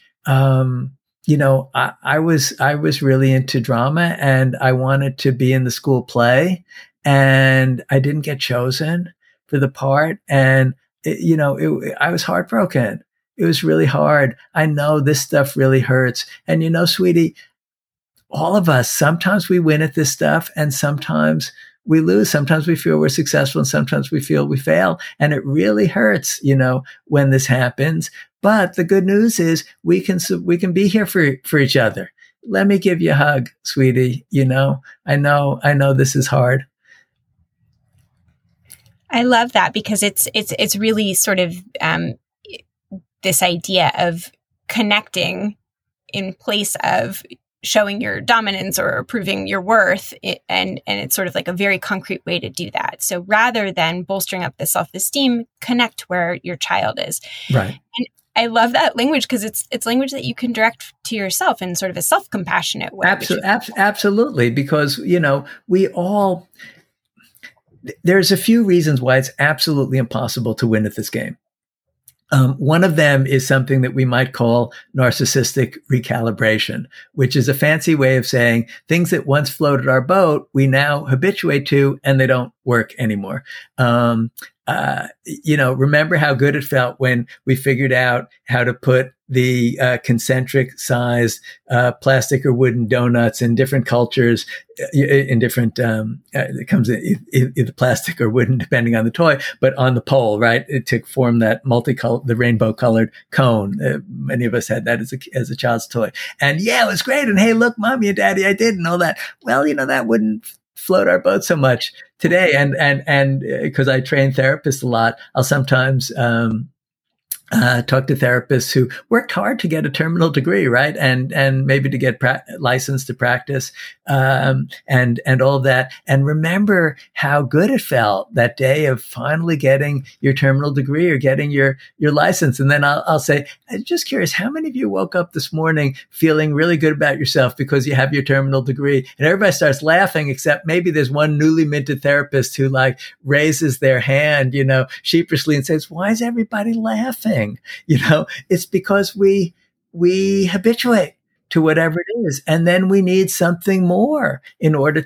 I was really into drama and I wanted to be in the school play, and I didn't get chosen for the part. And, I was heartbroken. It was really hard. I know this stuff really hurts. And, sweetie, all of us, sometimes we win at this stuff and sometimes we lose. Sometimes we feel we're successful and sometimes we feel we fail. And it really hurts, when this happens. But the good news is we can be here for each other. Let me give you a hug, sweetie. I know this is hard. I love that, because it's really sort of this idea of connecting in place of showing your dominance or proving your worth. And it's sort of like a very concrete way to do that. So rather than bolstering up the self-esteem, connect where your child is. Right. And I love that language, because it's language that you can direct to yourself in sort of a self-compassionate way. Absolutely. Because, there's a few reasons why it's absolutely impossible to win at this game. One of them is something that we might call narcissistic recalibration, which is a fancy way of saying things that once floated our boat, we now habituate to, and they don't work anymore. Remember how good it felt when we figured out how to put the concentric sized plastic or wooden donuts in different cultures, in different, it comes in either plastic or wooden, depending on the toy, but on the pole, right? To form that the rainbow colored cone. Many of us had that as a child's toy. And it was great. And hey, look, mommy and daddy, I did and all that. Well, that wouldn't float our boat so much today. And because I train therapists a lot, I'll sometimes talk to therapists who worked hard to get a terminal degree, right? And maybe to get licensed to practice, and all that. And remember how good it felt that day of finally getting your terminal degree or getting your license. And then I'll say, I'm just curious, how many of you woke up this morning feeling really good about yourself because you have your terminal degree? And everybody starts laughing, except maybe there's one newly minted therapist who like raises their hand, sheepishly and says, why is everybody laughing? It's because we habituate to whatever it is. And then we need something more in order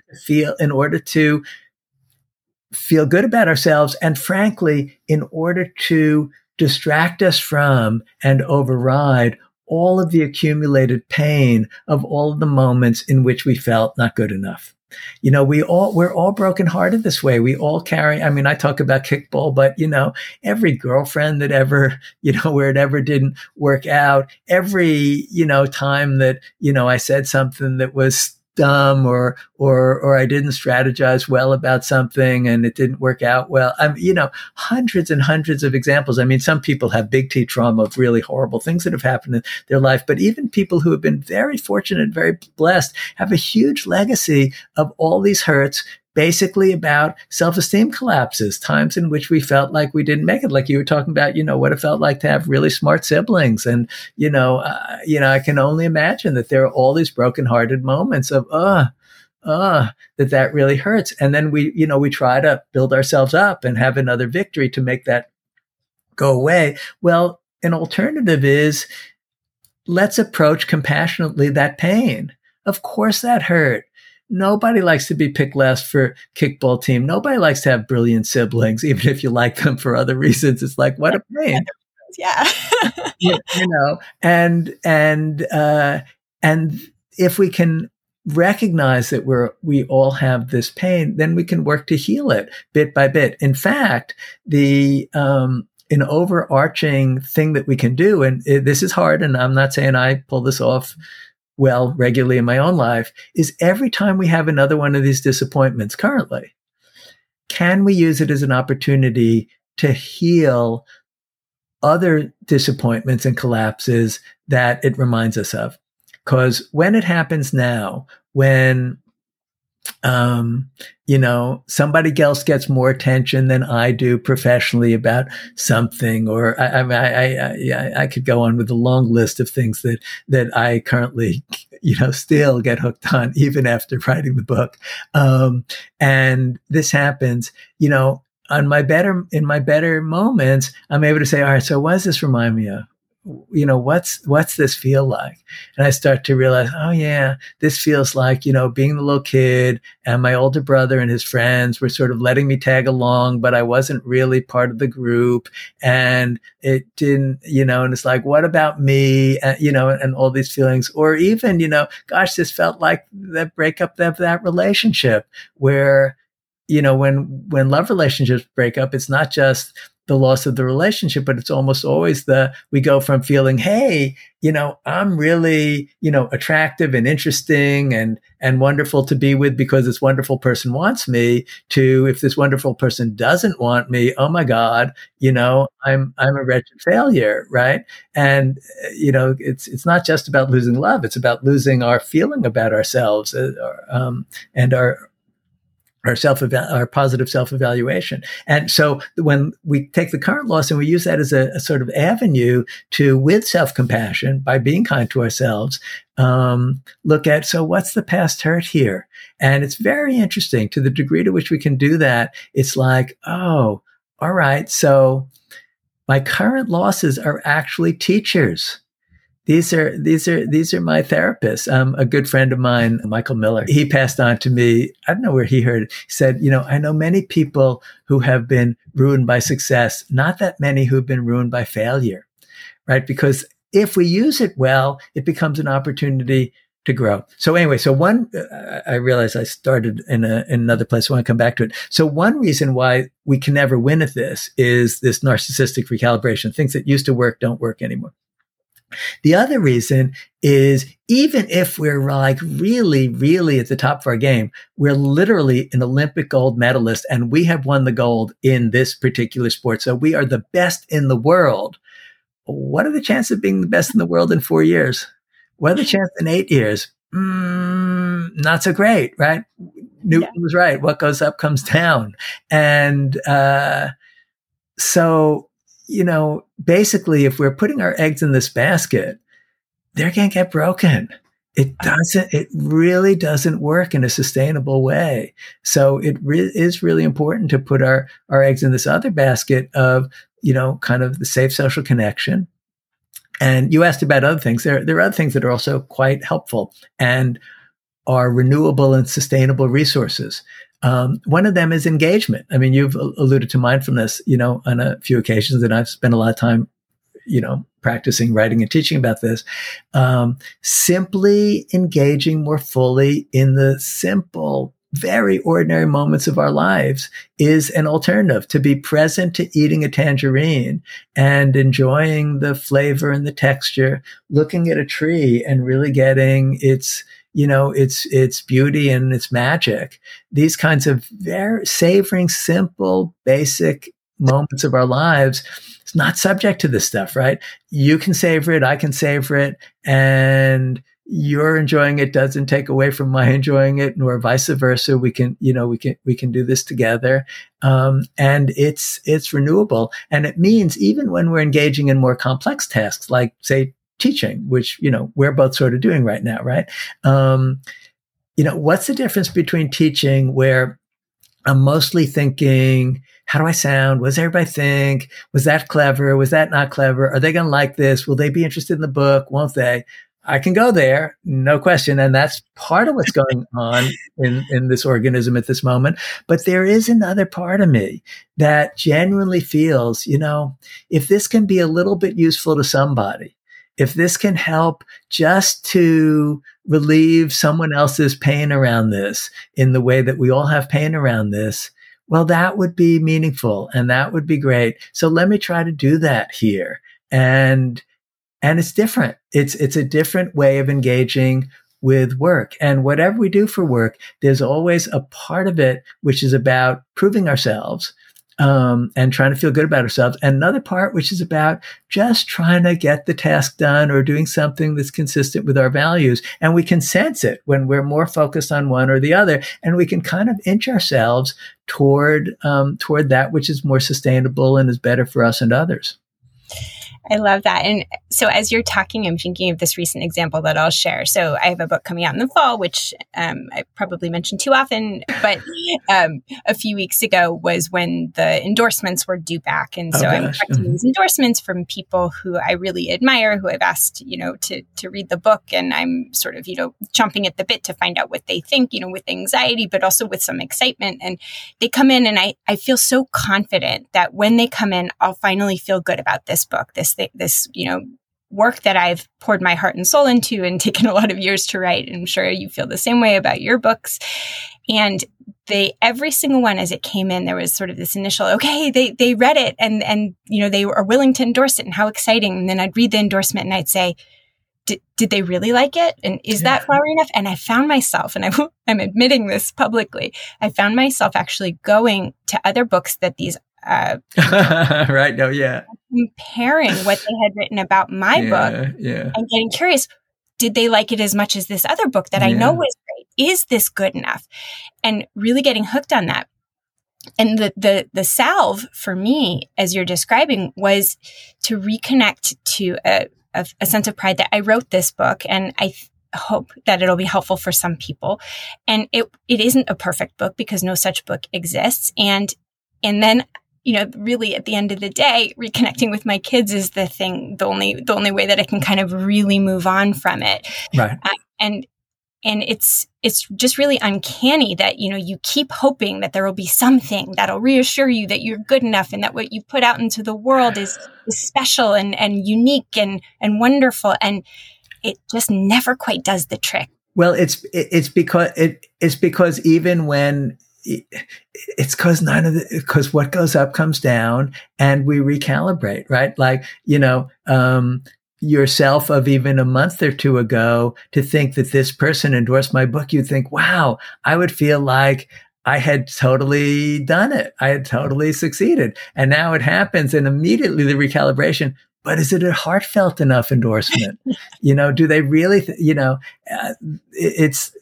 to feel good about ourselves. And frankly, in order to distract us from and override all of the accumulated pain of all of the moments in which we felt not good enough. We're all brokenhearted this way. We all carry, I talk about kickball, but every girlfriend that ever, where it ever didn't work out, every, time that, I said something that was dumb or I didn't strategize well about something and it didn't work out well. Hundreds and hundreds of examples. Some people have big T trauma of really horrible things that have happened in their life, but even people who have been very fortunate, very blessed, have a huge legacy of all these hurts, basically about self-esteem collapses, times in which we felt like we didn't make it. Like you were talking about, what it felt like to have really smart siblings. And, I can only imagine that there are all these brokenhearted moments of, that really hurts. And then we try to build ourselves up and have another victory to make that go away. Well, an alternative is let's approach compassionately that pain. Of course that hurt. Nobody likes to be picked last for kickball team. Nobody likes to have brilliant siblings, even if you like them for other reasons. It's like, what a pain. Yeah. And if we can recognize that we all have this pain, then we can work to heal it bit by bit. In fact, an overarching thing that we can do, and this is hard, and I'm not saying I pull this off well regularly in my own life, is every time we have another one of these disappointments currently, can we use it as an opportunity to heal other disappointments and collapses that it reminds us of? Because when it happens now, when somebody else gets more attention than I do professionally about something, or I could go on with a long list of things that I currently, still get hooked on even after writing the book. And this happens, in my better moments, I'm able to say, all right, so what does this remind me of? What's this feel like? And I start to realize, oh yeah, this feels like, being the little kid and my older brother and his friends were sort of letting me tag along, but I wasn't really part of the group, and it didn't, and it's like, what about me? And all these feelings, or even, gosh, this felt like the breakup of that relationship where, when love relationships break up, it's not just the loss of the relationship, but it's almost always we go from feeling, hey, I'm really, attractive and interesting and wonderful to be with because this wonderful person wants me, to if this wonderful person doesn't want me, oh my God, I'm a wretched failure, right? And, it's not just about losing love. It's about losing our feeling about ourselves, and our positive self-evaluation. And so when we take the current loss and we use that as a sort of avenue to, with self-compassion, by being kind to ourselves, look at, so what's the past hurt here? And it's very interesting to the degree to which we can do that. It's like, oh, all right. So my current losses are actually teachers. These are my therapists. A good friend of mine, Michael Miller, he passed on to me, I don't know where he heard it. He said, I know many people who have been ruined by success, not that many who've been ruined by failure, right? Because if we use it well, it becomes an opportunity to grow. So anyway, I realized I started in another place. I want to come back to it. So one reason why we can never win at this is this narcissistic recalibration. Things that used to work don't work anymore. The other reason is, even if we're like really, really at the top of our game, we're literally an Olympic gold medalist and we have won the gold in this particular sport. So we are the best in the world. what are the chances of being the best in the world in 4 years? What are the chances in 8 years? Not so great, right? Newton was right. What goes up comes down. And so, basically, if we're putting our eggs in this basket, they're going to get broken. It really doesn't work in a sustainable way. So it is really important to put our eggs in this other basket of, kind of the safe social connection. And you asked about other things. There are other things that are also quite helpful and are renewable and sustainable resources. One of them is engagement. I mean, you've alluded to mindfulness, on a few occasions, and I've spent a lot of time, practicing, writing, and teaching about this. Simply engaging more fully in the simple, very ordinary moments of our lives is an alternative. To be present to eating a tangerine and enjoying the flavor and the texture, looking at a tree and really getting its beauty and its magic. These kinds of very savoring, simple, basic moments of our lives. It's not subject to this stuff, right? You can savor it. I can savor it. And your enjoying it doesn't take away from my enjoying it, nor vice versa. We can do this together. And it's renewable. And it means even when we're engaging in more complex tasks, like say teaching, which, we're both sort of doing right now, right? What's the difference between teaching where I'm mostly thinking, how do I sound? What does everybody think? Was that clever? Was that not clever? Are they going to like this? Will they be interested in the book? Won't they? I can go there, no question. And that's part of what's going on in this organism at this moment. But there is another part of me that genuinely feels, if this can be a little bit useful to somebody, if this can help just to relieve someone else's pain around this in the way that we all have pain around this, well, that would be meaningful and that would be great. So let me try to do that here. And it's different. It's a different way of engaging with work. And whatever we do for work, there's always a part of it which is about proving ourselves, and trying to feel good about ourselves. And another part, which is about just trying to get the task done or doing something that's consistent with our values. And we can sense it when we're more focused on one or the other. And we can kind of inch ourselves toward that which is more sustainable and is better for us and others. I love that. And so as you're talking, I'm thinking of this recent example that I'll share. So I have a book coming out in the fall, which I probably mentioned too often, but a few weeks ago was when the endorsements were due back. And so I'm collecting these endorsements from people who I really admire, who I've asked, to read the book. And I'm sort of, chomping at the bit to find out what they think, with anxiety, but also with some excitement. And they come in and I feel so confident that when they come in, I'll finally feel good about this book, this work that I've poured my heart and soul into and taken a lot of years to write. And I'm sure you feel the same way about your books. And every single one, as it came in, there was sort of this initial, okay, they read it and they are willing to endorse it and how exciting. And then I'd read the endorsement and I'd say, did they really like it? And is that flowery enough? And I found myself, and I'm admitting this publicly, I found myself actually going to other books that these right. No, yeah. Comparing what they had written about my book and getting curious. Did they like it as much as this other book that I know was great? Is this good enough? And really getting hooked on that. And the salve for me, as you're describing, was to reconnect to a sense of pride that I wrote this book, and I hope that it'll be helpful for some people. And it isn't a perfect book because no such book exists. And then, really at the end of the day, reconnecting with my kids is the only way that I can kind of really move on from it. Right. And it's just really uncanny that, you keep hoping that there will be something that'll reassure you that you're good enough and that what you put out into the world is special and unique and wonderful. And it just never quite does the trick. Well, it's because even when it's because what goes up comes down and we recalibrate, right? Like, yourself of even a month or two ago, to think that this person endorsed my book, you think, wow, I would feel like I had totally done it. I had totally succeeded. And now it happens. And immediately the recalibration, but is it a heartfelt enough endorsement? Do they really, it's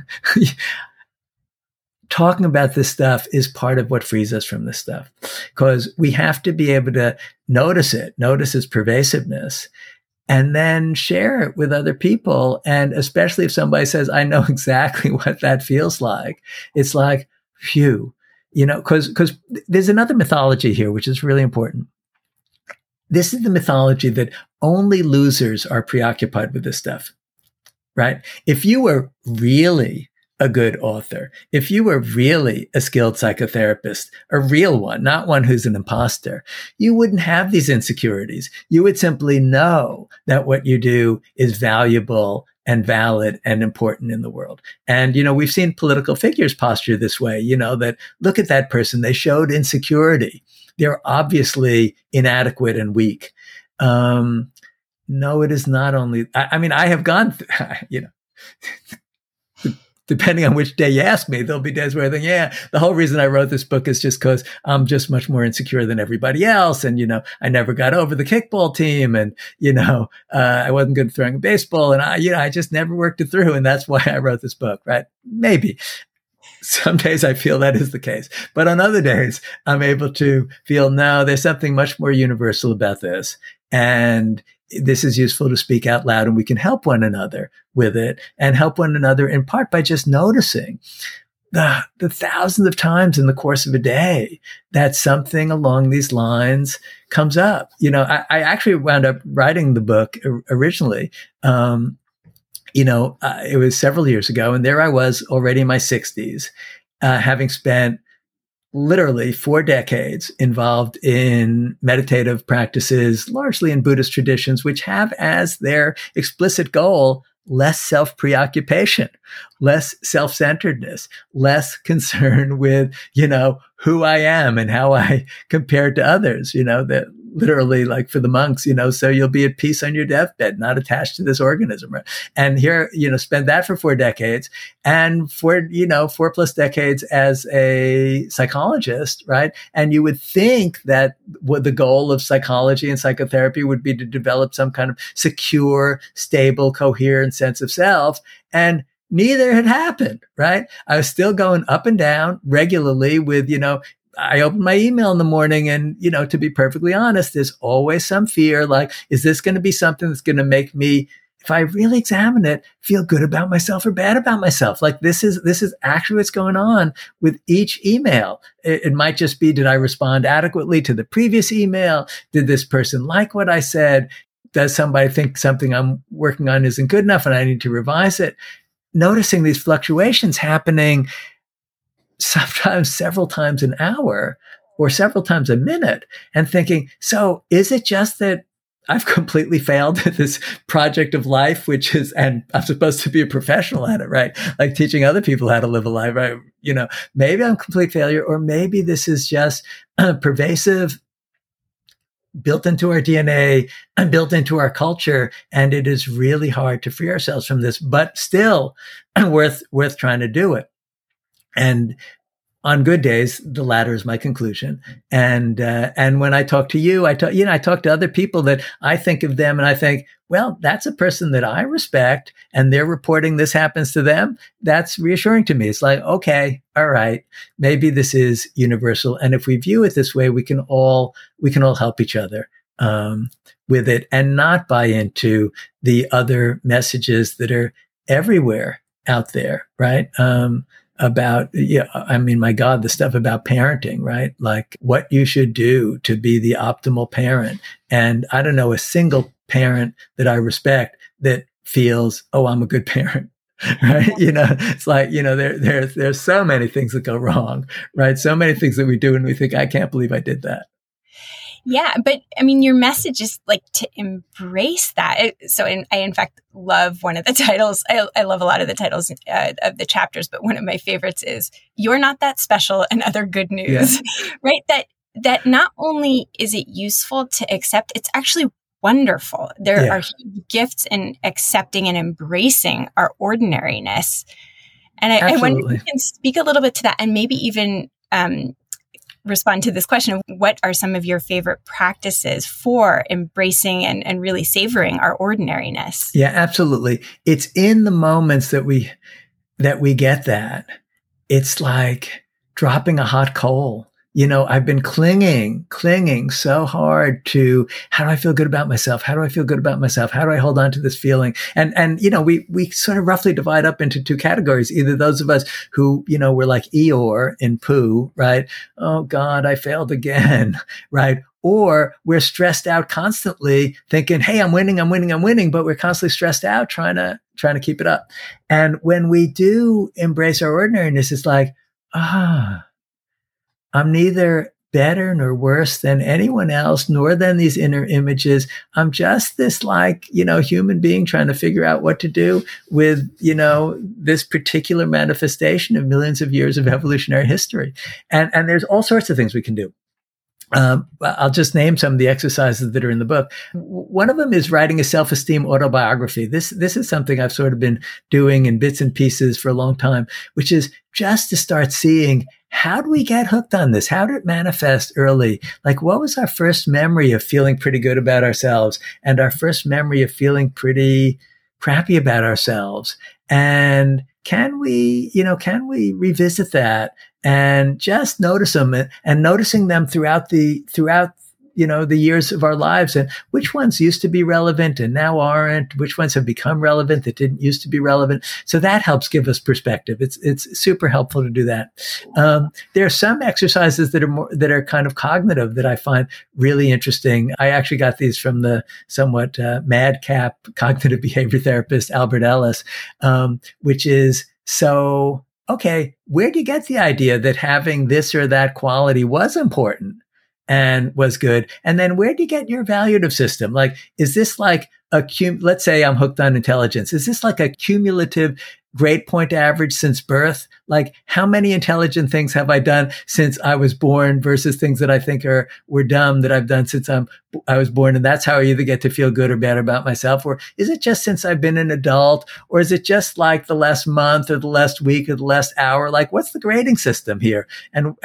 talking about this stuff is part of what frees us from this stuff, because we have to be able to notice its pervasiveness, and then share it with other people. And especially if somebody says, I know exactly what that feels like, it's like, phew, because there's another mythology here, which is really important. This is the mythology that only losers are preoccupied with this stuff, right? If you were really a good author, if you were really a skilled psychotherapist, a real one, not one who's an imposter, you wouldn't have these insecurities. You would simply know that what you do is valuable and valid and important in the world. And, we've seen political figures posture this way, that look at that person. They showed insecurity. They're obviously inadequate and weak. No, it is not only, I have gone through, depending on which day you ask me, there'll be days where I think, the whole reason I wrote this book is just because I'm just much more insecure than everybody else. And, I never got over the kickball team, and, I wasn't good at throwing a baseball, and I just never worked it through. And that's why I wrote this book, right? Maybe. Some days I feel that is the case, but on other days I'm able to feel, no, there's something much more universal about this. And this is useful to speak out loud, and we can help one another with it, and help one another in part by just noticing the thousands of times in the course of a day that something along these lines comes up. I actually wound up writing the book originally. It was several years ago, and there I was already in my 60s, having spent literally 4 decades involved in meditative practices, largely in Buddhist traditions, which have as their explicit goal less self-preoccupation, less self-centeredness, less concern with, who I am and how I compare to others, that literally, like for the monks, so you'll be at peace on your deathbed, not attached to this organism. Right? And here, spend that for 4 decades, and for, 4+ decades as a psychologist, right? And you would think that what the goal of psychology and psychotherapy would be to develop some kind of secure, stable, coherent sense of self. And neither had happened, right? I was still going up and down regularly with, I open my email in the morning, and, to be perfectly honest, there's always some fear, like, is this going to be something that's going to make me, if I really examine it, feel good about myself or bad about myself? Like, this is actually what's going on with each email. It might just be, did I respond adequately to the previous email? Did this person like what I said? Does somebody think something I'm working on isn't good enough and I need to revise it? Noticing these fluctuations happening sometimes several times an hour or several times a minute, and thinking, so is it just that I've completely failed at this project of life, and I'm supposed to be a professional at it, right? Like teaching other people how to live a life, right? Maybe I'm a complete failure, or maybe this is just pervasive, built into our DNA and built into our culture. And it is really hard to free ourselves from this, but still worth trying to do it. And on good days, the latter is my conclusion. And when I talk to you, I talk to other people that I think of them and I think, well, that's a person that I respect, and they're reporting this happens to them. That's reassuring to me. It's like, okay, all right, maybe this is universal. And if we view it this way, we can all help each other with it, and not buy into the other messages that are everywhere out there, right? About, my God, the stuff about parenting, right? Like what you should do to be the optimal parent. And I don't know a single parent that I respect that feels, oh, I'm a good parent. Right. It's like, there's so many things that go wrong, right? So many things that we do and we think, I can't believe I did that. Yeah. But your message is like to embrace that. I in fact love one of the titles. I love a lot of the titles of the chapters, but one of my favorites is "You're Not That Special and Other Good News," right? That not only is it useful to accept, it's actually wonderful. There are huge gifts in accepting and embracing our ordinariness. And I wonder if you can speak a little bit to that, and maybe even, respond to this question of what are some of your favorite practices for embracing and really savoring our ordinariness? Yeah, absolutely. It's in the moments that we get that. It's like dropping a hot coal. I've been clinging so hard to how do I feel good about myself? How do I feel good about myself? How do I hold on to this feeling? And we sort of roughly divide up into two categories. Either those of us who, we're like Eeyore in Pooh, right? Oh God, I failed again, right? Or we're stressed out constantly thinking, hey, I'm winning, but we're constantly stressed out trying to keep it up. And when we do embrace our ordinariness, it's like, I'm neither better nor worse than anyone else, nor than these inner images. I'm just this human being trying to figure out what to do with, this particular manifestation of millions of years of evolutionary history. And there's all sorts of things we can do. I'll just name some of the exercises that are in the book. One of them is writing a self-esteem autobiography. This is something I've sort of been doing in bits and pieces for a long time, which is just to start seeing, how do we get hooked on this? How did it manifest early? Like, what was our first memory of feeling pretty good about ourselves and our first memory of feeling pretty crappy about ourselves? And can we revisit that and just notice them and noticing them throughout the years of our lives, and which ones used to be relevant and now aren't, which ones have become relevant that didn't used to be relevant. So that helps give us perspective. It's super helpful to do that. There are some exercises that are kind of cognitive that I find really interesting. I actually got these from the somewhat madcap cognitive behavior therapist, Albert Ellis, which is okay, where do you get the idea that having this or that quality was important and was good? And then where do you get your evaluative system? Like, is this like let's say I'm hooked on intelligence. Is this like a cumulative grade point average since birth? Like, how many intelligent things have I done since I was born versus things that I think were dumb that I've done since I was born? And that's how I either get to feel good or bad about myself. Or is it just since I've been an adult? Or is it just like the last month or the last week or the last hour? Like, what's the grading system here? And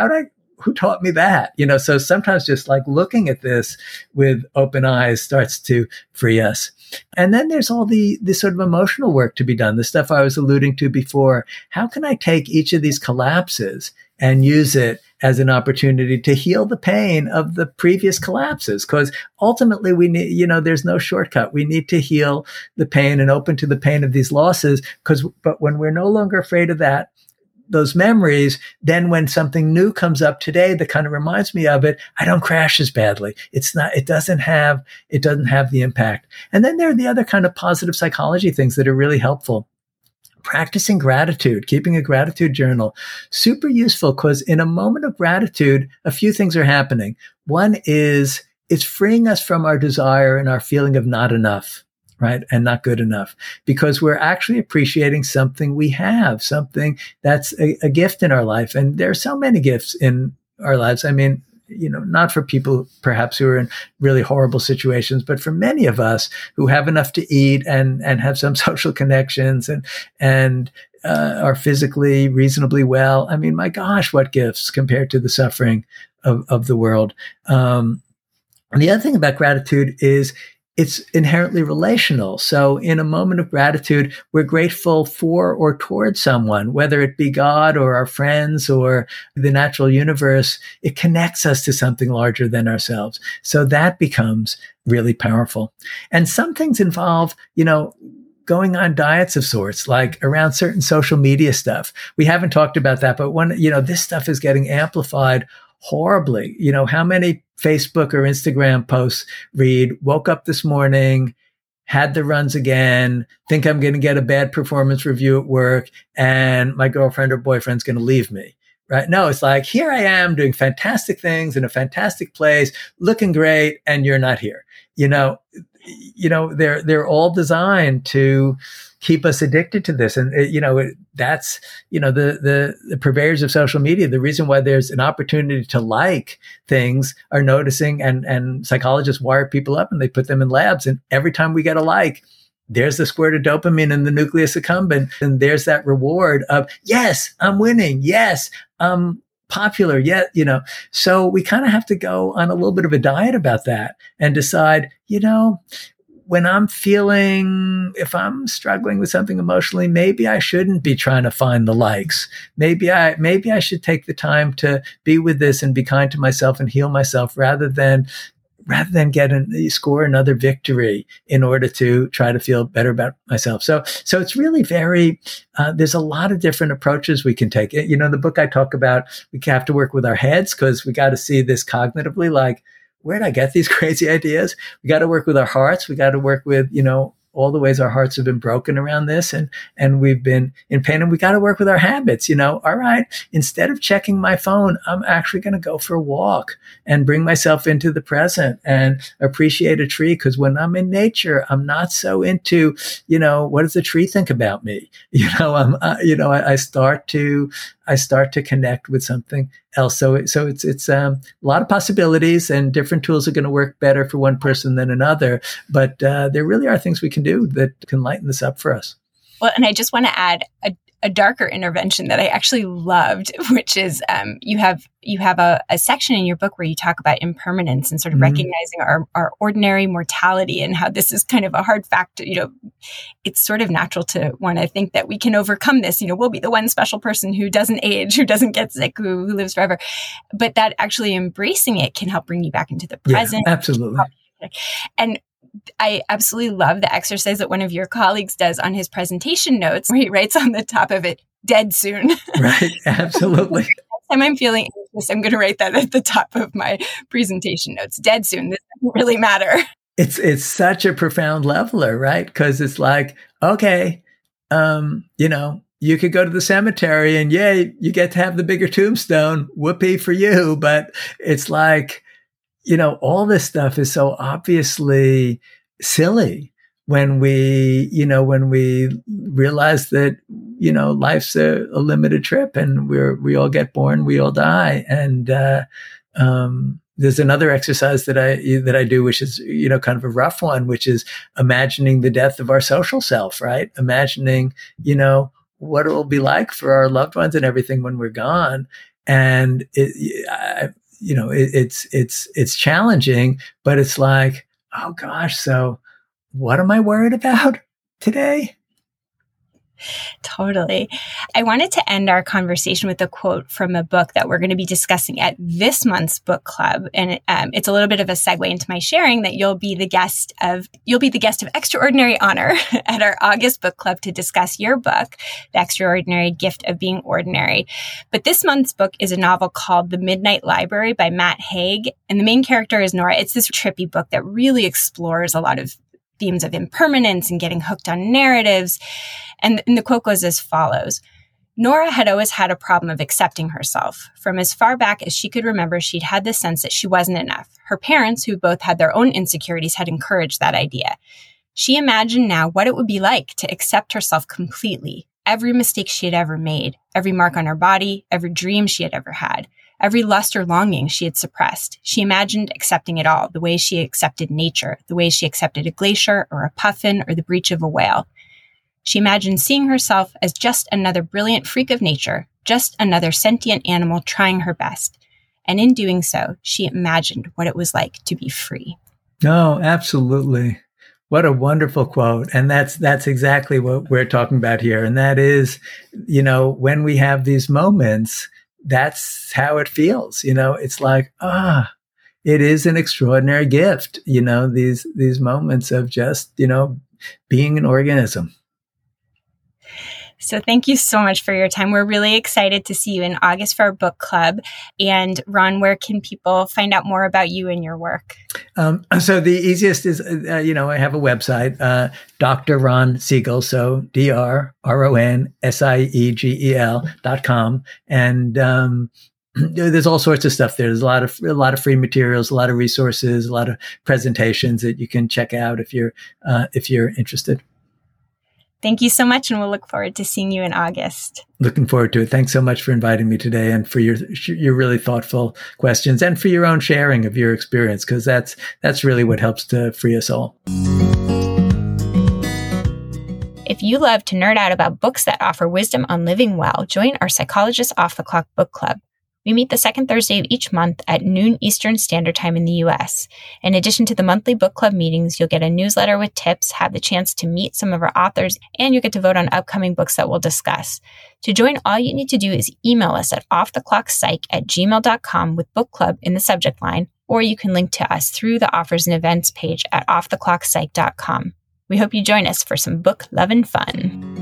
who taught me that? So sometimes just like looking at this with open eyes starts to free us. And then there's all this sort of emotional work to be done, the stuff I was alluding to before. How can I take each of these collapses and use it as an opportunity to heal the pain of the previous collapses? Because ultimately we need, there's no shortcut. We need to heal the pain and open to the pain of these losses. But when we're no longer afraid of those memories, then when something new comes up today that kind of reminds me of it, I don't crash as badly. It doesn't have the impact. And then there are the other kind of positive psychology things that are really helpful. Practicing gratitude, keeping a gratitude journal, super useful, because in a moment of gratitude, a few things are happening. One is it's freeing us from our desire and our feeling of not enough. Right? And not good enough, because we're actually appreciating something we have, something that's a gift in our life. And there are so many gifts in our lives. I mean, not for people perhaps who are in really horrible situations, but for many of us who have enough to eat and have some social connections and are physically reasonably well. I mean, my gosh, what gifts compared to the suffering of the world. And the other thing about gratitude is it's inherently relational. So in a moment of gratitude, we're grateful for or towards someone, whether it be God or our friends or the natural universe. It connects us to something larger than ourselves. So that becomes really powerful. And some things involve, going on diets of sorts, like around certain social media stuff. We haven't talked about that, but this stuff is getting amplified horribly. How many Facebook or Instagram posts read, woke up this morning, had the runs again, think I'm going to get a bad performance review at work, and my girlfriend or boyfriend's going to leave me, right? No, it's like, here I am doing fantastic things in a fantastic place, looking great, and you're not here. They're all designed to keep us addicted to this. And, that's, the purveyors of social media. The reason why there's an opportunity to like things are noticing, and psychologists wire people up and they put them in labs. And every time we get a like, there's the squirt of dopamine in the nucleus accumbens. And there's that reward of, yes, I'm winning. Yes, I'm popular yet, so we kind of have to go on a little bit of a diet about that and decide, when if I'm struggling with something emotionally, maybe I shouldn't be trying to find the likes. Maybe I should take the time to be with this and be kind to myself and heal myself rather than score another victory in order to try to feel better about myself. So it's really there's a lot of different approaches we can take. The book I talk about, we have to work with our heads because we got to see this cognitively, like, where did I get these crazy ideas? We got to work with our hearts. We got to work with, all the ways our hearts have been broken around this and we've been in pain, and we got to work with our habits. All right, instead of checking my phone, I'm actually going to go for a walk and bring myself into the present and appreciate a tree. Because when I'm in nature, I'm not so into, what does the tree think about me? I start to connect with something else. So it's a lot of possibilities, and different tools are going to work better for one person than another. But there really are things we can do that can lighten this up for us. Well, and I just want to add a darker intervention that I actually loved, which is you have a section in your book where you talk about impermanence and sort of recognizing our ordinary mortality and how this is kind of a hard fact. It's sort of natural to want to think that we can overcome this. We'll be the one special person who doesn't age, who doesn't get sick, who lives forever. But that actually embracing it can help bring you back into the present. Yeah, absolutely. And I absolutely love the exercise that one of your colleagues does on his presentation notes, where he writes on the top of it, "Dead soon." Right. Absolutely. Next time I'm feeling anxious, I'm going to write that at the top of my presentation notes. "Dead soon." This doesn't really matter. It's such a profound leveler, right? Because it's like, okay, you could go to the cemetery and you get to have the bigger tombstone. Whoopee for you. But it's like, all this stuff is so obviously silly when we realize that, life's a limited trip, and we all get born, we all die. And, there's another exercise that I do, which is, kind of a rough one, which is imagining the death of our social self, right? Imagining, what it will be like for our loved ones and everything when we're gone. And it's challenging, but it's like, oh gosh, so what am I worried about today? Totally. I wanted to end our conversation with a quote from a book that we're going to be discussing at this month's book club. And it's a little bit of a segue into my sharing that you'll be the guest of extraordinary honor at our August book club to discuss your book, The Extraordinary Gift of Being Ordinary. But this month's book is a novel called The Midnight Library by Matt Haig. And the main character is Nora. It's this trippy book that really explores a lot of themes of impermanence and getting hooked on narratives. And the quote goes as follows: "Nora had always had a problem of accepting herself. From as far back as she could remember, she'd had the sense that she wasn't enough. Her parents, who both had their own insecurities, had encouraged that idea. She imagined now what it would be like to accept herself completely, every mistake she had ever made, every mark on her body, every dream she had ever had, every lust or longing she had suppressed. She imagined accepting it all, the way she accepted nature, the way she accepted a glacier or a puffin or the breach of a whale. She imagined seeing herself as just another brilliant freak of nature, just another sentient animal trying her best. And in doing so, she imagined what it was like to be free." No, absolutely. What a wonderful quote. And that's exactly what we're talking about here. And that is, when we have these moments, that's how it feels. It's like, it is an extraordinary gift, these moments of just, being an organism. So thank you so much for your time. We're really excited to see you in August for our book club. And Ron, where can people find out more about you and your work? So the easiest is, I have a website, Dr. Ron Siegel, so DrRonSiegel.com. And there's all sorts of stuff there. There's a lot of free materials, a lot of resources, a lot of presentations that you can check out if you're interested. Thank you so much, and we'll look forward to seeing you in August. Looking forward to it. Thanks so much for inviting me today, and for your really thoughtful questions, and for your own sharing of your experience, because that's really what helps to free us all. If you love to nerd out about books that offer wisdom on living well, join our Psychologist Off the Clock book club. We meet the second Thursday of each month at noon Eastern Standard Time in the U.S. In addition to the monthly book club meetings, you'll get a newsletter with tips, have the chance to meet some of our authors, and you get to vote on upcoming books that we'll discuss. To join, all you need to do is email us at offtheclockpsych@gmail.com with book club in the subject line, or you can link to us through the offers and events page at offtheclockpsych.com. We hope you join us for some book love and fun.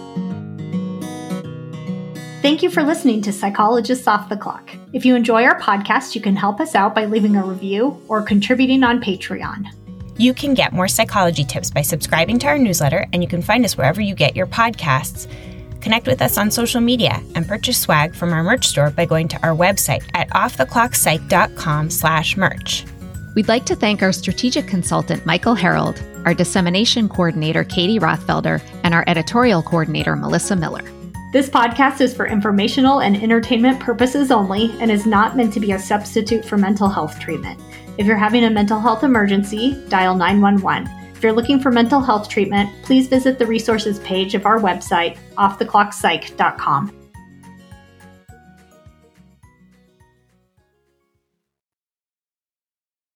Thank you for listening to Psychologists Off the Clock. If you enjoy our podcast, you can help us out by leaving a review or contributing on Patreon. You can get more psychology tips by subscribing to our newsletter, and you can find us wherever you get your podcasts. Connect with us on social media and purchase swag from our merch store by going to our website at offtheclockpsych.com/merch. We'd like to thank our strategic consultant, Michael Harold, our dissemination coordinator, Katie Rothfelder, and our editorial coordinator, Melissa Miller. This podcast is for informational and entertainment purposes only and is not meant to be a substitute for mental health treatment. If you're having a mental health emergency, dial 911. If you're looking for mental health treatment, please visit the resources page of our website, offtheclockpsych.com.